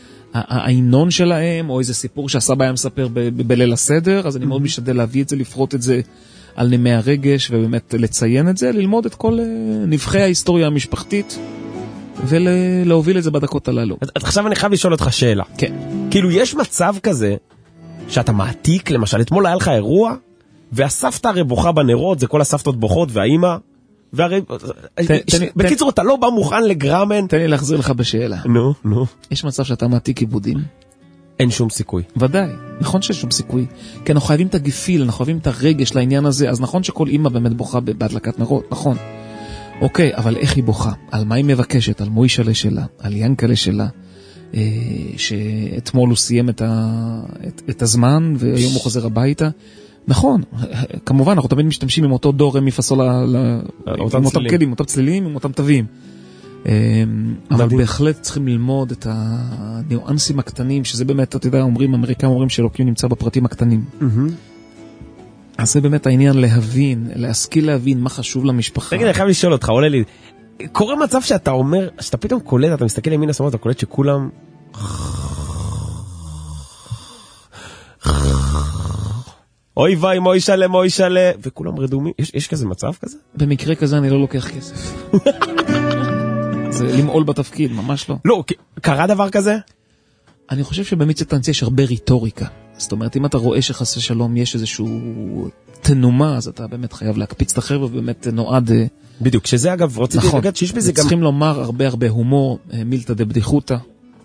C: העינון שלהם, או איזה סיפור שהסבא היה מספר ב- בליל הסדר, אז אני מאוד משתדל להביא את זה, לפרוט את זה על נימי הרגש, ובאמת לציין את זה, ללמוד את כל נבחי ההיסטוריה המשפחתית, ולהוביל את זה בדקות הללו.
B: אז עכשיו אני חייב לשאול אותך שאלה.
C: כן.
B: כאילו, יש מצב כזה, שאתה מעתיק, למשל, אתמול היה לך אירוע, והסבתא הרי בוכה בנרות, זה כל הסבתות בוכות, והאימא, והרי... בקיצור, אתה לא בא מוכן לגרמן.
C: תן לי להחזיר לך בשאלה.
B: נו, נו.
C: יש מצב שאתה מעתיק עיבודים?
B: אין שום סיכוי.
C: ודאי, נכון שיש שום סיכוי. כי אנחנו חייבים את הגיפיל, אנחנו חייבים את הרגש לעניין הזה, אז נכון שכל אימא באמת בוכה בהדלקת נרות, נכון. אוקיי, אבל איך היא בוכה? על מה היא מבקשת? על מוישלה שלה, על ינקלה שלה, אה, שאתמול הוא סיים את, ה, את, את הזמן, והיום הוא חוזר הביתה. נכון, כמובן, אנחנו תמיד משתמשים עם אותו דור, מפסול, עם אותם כלים, עם אותם צלילים, עם אותם תווים. אבל בהחלט צריכים ללמוד את הניואנסים הקטנים, שזה באמת, אתה יודע, אומרים, אמריקאים אומרים שאלוקים נמצא בפרטים הקטנים. אז זה באמת העניין להבין, להשכיל להבין מה חשוב למשפחה.
B: תגיד, אני חייב לשאול אותך, עולה לי, קורה מצב שאתה אומר, שאתה פתאום קולט, אתה מסתכל ימין השמאל, אתה קולט שכולם... אוי ואי, מוי שלה, מוי שלה, וכולם רדומים. יש, יש כזה מצב כזה?
C: במקרה כזה אני לא לוקח כסף. זה למעול בתפקיד, ממש לא.
B: לא, קרה דבר כזה?
C: אני חושב שבמצוותן יש הרבה ריטוריקה. זאת אומרת, אם אתה רואה שחסי שלום יש איזשהו תנומה, אז אתה באמת חייב להקפיץ את החבר'ה, ובאמת נועד...
B: בדיוק, שזה אגב, רציתי
C: נכון.
B: להגיד שיש בזה גם...
C: צריכים לומר הרבה הרבה הומור, מילתא דבדיחותא.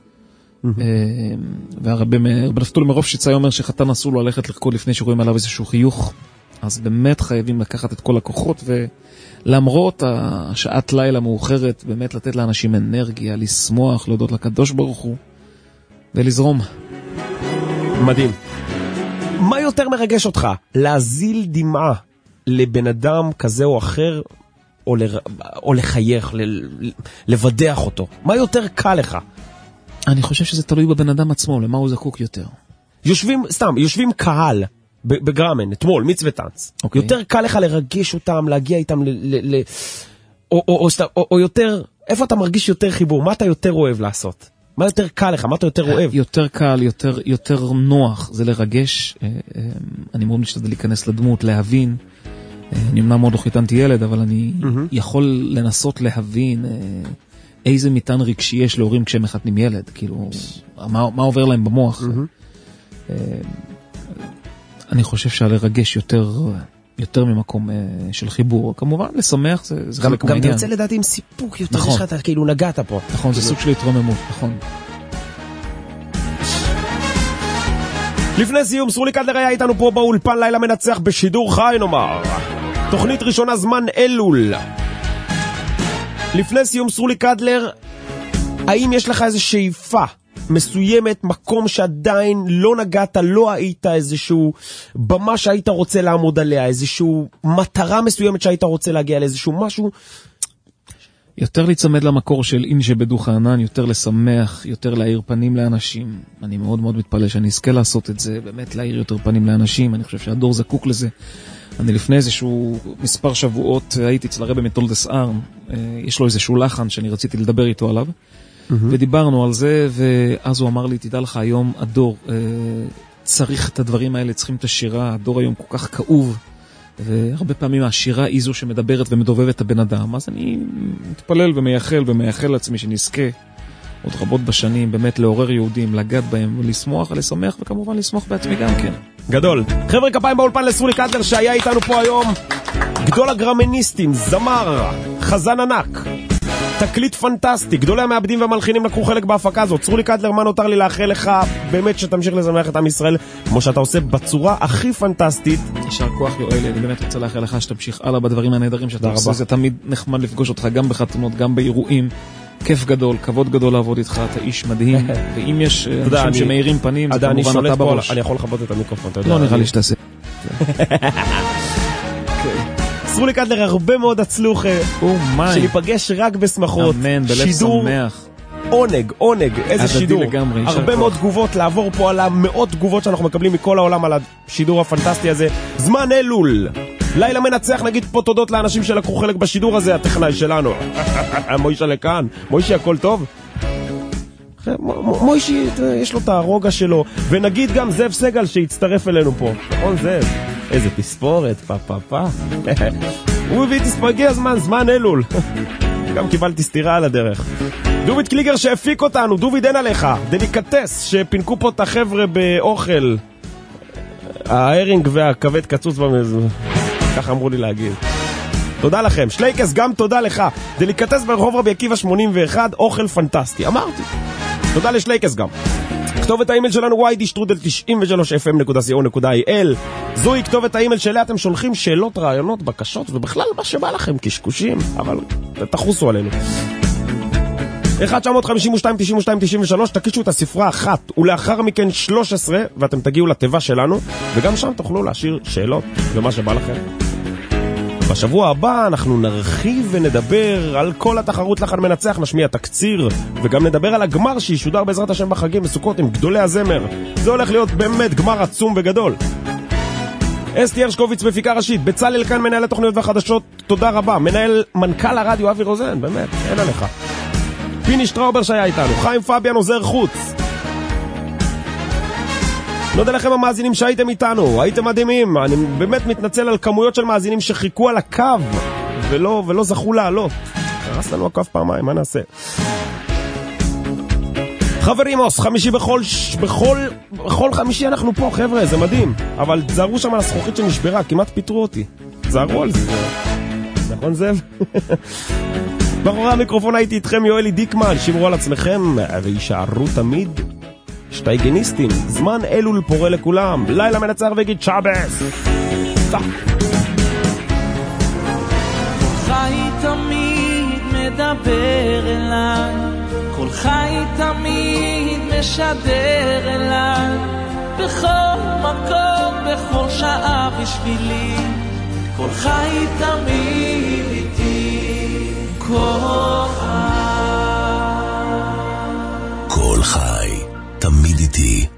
C: והרבה נפתול מרוב שיצאי אומר שחתן אסור לו ללכת לרקוד לפני שרואים עליו איזשהו חיוך, אז באמת חייבים לקחת את כל הכוחות, ולמרות השעת לילה מאוחרת, באמת לתת לאנשים אנרגיה, לשמוח, להודות לקדוש ברוך הוא, ולזרום.
B: מדהים. מה יותר מרגש אותך? להזיל דמעה לבן אדם כזה או אחר, או, ל... או לחייך, ל... לבדח אותו? מה יותר קל לך?
C: אני חושב שזה תלוי בבן אדם עצמו, למה הוא זקוק יותר.
B: יושבים, סתם, יושבים קהל בגרמן, אתמול, מצוותנץ. Okay. יותר קל לך לרגש אותם, להגיע איתם, ל, ל, ל, או, או, או, או, או יותר, איפה אתה מרגיש יותר חיבור? מה אתה יותר אוהב לעשות? מה יותר קל לך? מה אתה יותר אוהב?
C: יותר קל, יותר, יותר נוח, זה לרגש. אני מאוד משתדל להיכנס לדמות, להבין. אני אמנם מאוד לא חיתנתי ילד, אבל אני mm-hmm. יכול לנסות להבין איזה מטען רגשי יש להורים כשהם מחתנים ילד. כאילו, מה, מה עובר להם במוח? Mm-hmm. אני חושב שהלרגש יותר... יותר ממקום uh, של חיבור. כמובן, לשמח זה, זה
B: גם,
C: חלק
B: גם
C: מהעניין.
B: גם תרצה לדעת עם סיפוק יותר, נכון. יש לך, אתה כאילו נגעת פה.
C: נכון, זה סוג של התרוממות, נכון.
B: לפני סיום, סרולי קדלר היה איתנו פה באולפן לילה מנצח בשידור חי, נאמר. תוכנית ראשונה זמן אלול. לפני סיום, סרולי קדלר, האם יש לך איזו שאיפה מסוימת, מקום שעדיין לא נגעת, לא היית איזשהו במה שהיית רוצה לעמוד עליה, איזשהו מטרה מסוימת שהיית רוצה להגיע לאיזשהו משהו?
C: יותר להצמד למקור של אין שבדוח הענן, יותר לשמח, יותר להאיר פנים לאנשים. אני מאוד מאוד מתפלא שאני אזכה לעשות את זה, באמת להאיר יותר פנים לאנשים, אני חושב שהדור זקוק לזה. אני לפני איזשהו מספר שבועות הייתי אצל הרבי מתולדס ארם, יש לו איזשהו לחן שאני רציתי לדבר איתו עליו, mm-hmm. ודיברנו על זה, ואז הוא אמר לי, תדע לך היום הדור צריך את הדברים האלה, צריכים את השירה, הדור היום כל כך כאוב, והרבה פעמים השירה היא זו שמדברת ומדובבת את הבן אדם, אז אני מתפלל ומייחל ומייחל לעצמי שנזכה עוד רבות בשנים באמת לעורר יהודים, לגעת בהם ולשמוח ולשמח וכמובן לשמוח בעצמי גם כן.
B: גדול. חבר'ה, כפיים באולפן לסרולי קטלר שהיה איתנו פה היום, גדול הגרמניסטים, זמר, חזן ענק, תקליט פנטסטי, גדולי המעבדים והמלחינים לקחו חלק בהפקה הזאת. סרולי קטלר, מה נותר לי לאחל לך באמת שתמשיך לזמח את עם ישראל כמו שאתה עושה בצורה הכי פנטסטית.
C: יישר כוח יואל, אני באמת רוצה לאחל לך שתמשיך הלאה בדברים הנהדרים שאתה עושה, זה תמיד נחמד לפגוש אותך גם בחתונות, גם באירועים, כיף גדול, כבוד גדול לעבוד איתך, אתה איש מדהים, ואם יש אנשים שמאירים פנים, זה כמובן אתה בראש.
B: אני יכול לחבות את המיקרופון, אתה יודע.
C: לא נראה לי שתעשה.
B: סרולי קטלר, הרבה מאוד הצלוח, שניפגש רק בשמחות, שידור עונג, עונג, איזה שידור, הרבה מאוד תגובות, לעבור פה על המאות תגובות שאנחנו מקבלים מכל העולם על השידור הפנטסטי הזה. זמן אלול, לילה מנצח, נגיד פה תודות לאנשים שלקחו חלק בשידור הזה, הטכנאי שלנו, מוישה לכאן, מוישי הכל טוב? מוישי יש לו את הרוגע שלו, ונגיד גם זאב סגל שהצטרף אלינו פה, נכון זאב? איזה תספורת, פה פה פה. הוא הביא תספורת, הגיע הזמן, זמן אלול. גם קיבלתי סתירה על הדרך. דוביד קליגר שהפיק אותנו, דוביד אין עליך. דליקטס שפינקו פה את החבר'ה באוכל. ההרינג והכבד קצוץ במזו. ככה אמרו לי להגיד. תודה לכם. שלייקס, גם תודה לך. דליקטס ברחוב רבי עקיבא שמונים ואחת, אוכל פנטסטי. אמרתי. תודה לשלייקס גם. כתובת האימייל שלנו וואי די שטרודל תשעים ושלוש אף אם נקודה סי או נקודה איי אל. זוהי כתובת האימייל שאליה אתם שולחים שאלות, רעיונות, בקשות ובכלל מה שבא לכם, קשקושים, אבל תחוסו עלינו. אחת תשע חמש שתיים תשעים ושתיים תשעים ושלוש, תקישו את הספרה אחת ולאחר מכן שלוש עשרה ואתם תגיעו לתיבה שלנו, וגם שם תוכלו להשאיר שאלות ומה שבא לכם. בשבוע הבא אנחנו נרחיב ונדבר על כל התחרות לחן מנצח, נשמיע תקציר וגם נדבר על הגמר שישודר בעזרת השם בחגים וסוכות עם גדולי הזמר. זה הולך להיות באמת גמר עצום וגדול. אסתי הרשקוביץ מפיקה ראשית, בצלאל כאן מנהל התוכניות והחדשות, תודה רבה. מנהל מנכ"ל הרדיו אבי רוזן, באמת, אין עליך. פיני שטראובר שהיה איתנו, חיים פביאן עוזר חוץ. נודה לכם המאזינים שהייתם איתנו, הייתם מדהימים. אני באמת מתנצל על כמויות של מאזינים שחיכו על הקו ולא, ולא זכו לעלות. הרס לנו הקו פעמיים, מה נעשה? חברים, אוס, חמישי בכל, בכל, בכל חמישי אנחנו פה, חבר'ה, זה מדהים. אבל תזהרו שם על הזכוכית שנשברה, כמעט פיתרו אותי. תזהרו על זה. נכון זאב? בחורי המיקרופון הייתי איתכם יואלי דיקמן, שמרו על עצמכם וישארו תמיד שטייגניסטים. זמן אלול פורה לכולם, לילה מנצח וגיד צ'אבס.
H: חי תמיד מדבר אליי, כל חי תמיד משדר אליי, בכל מקום, בכל שעה בשבילי, כל חי תמיד איתי, כל חי.
L: כל חי תמיד איתי.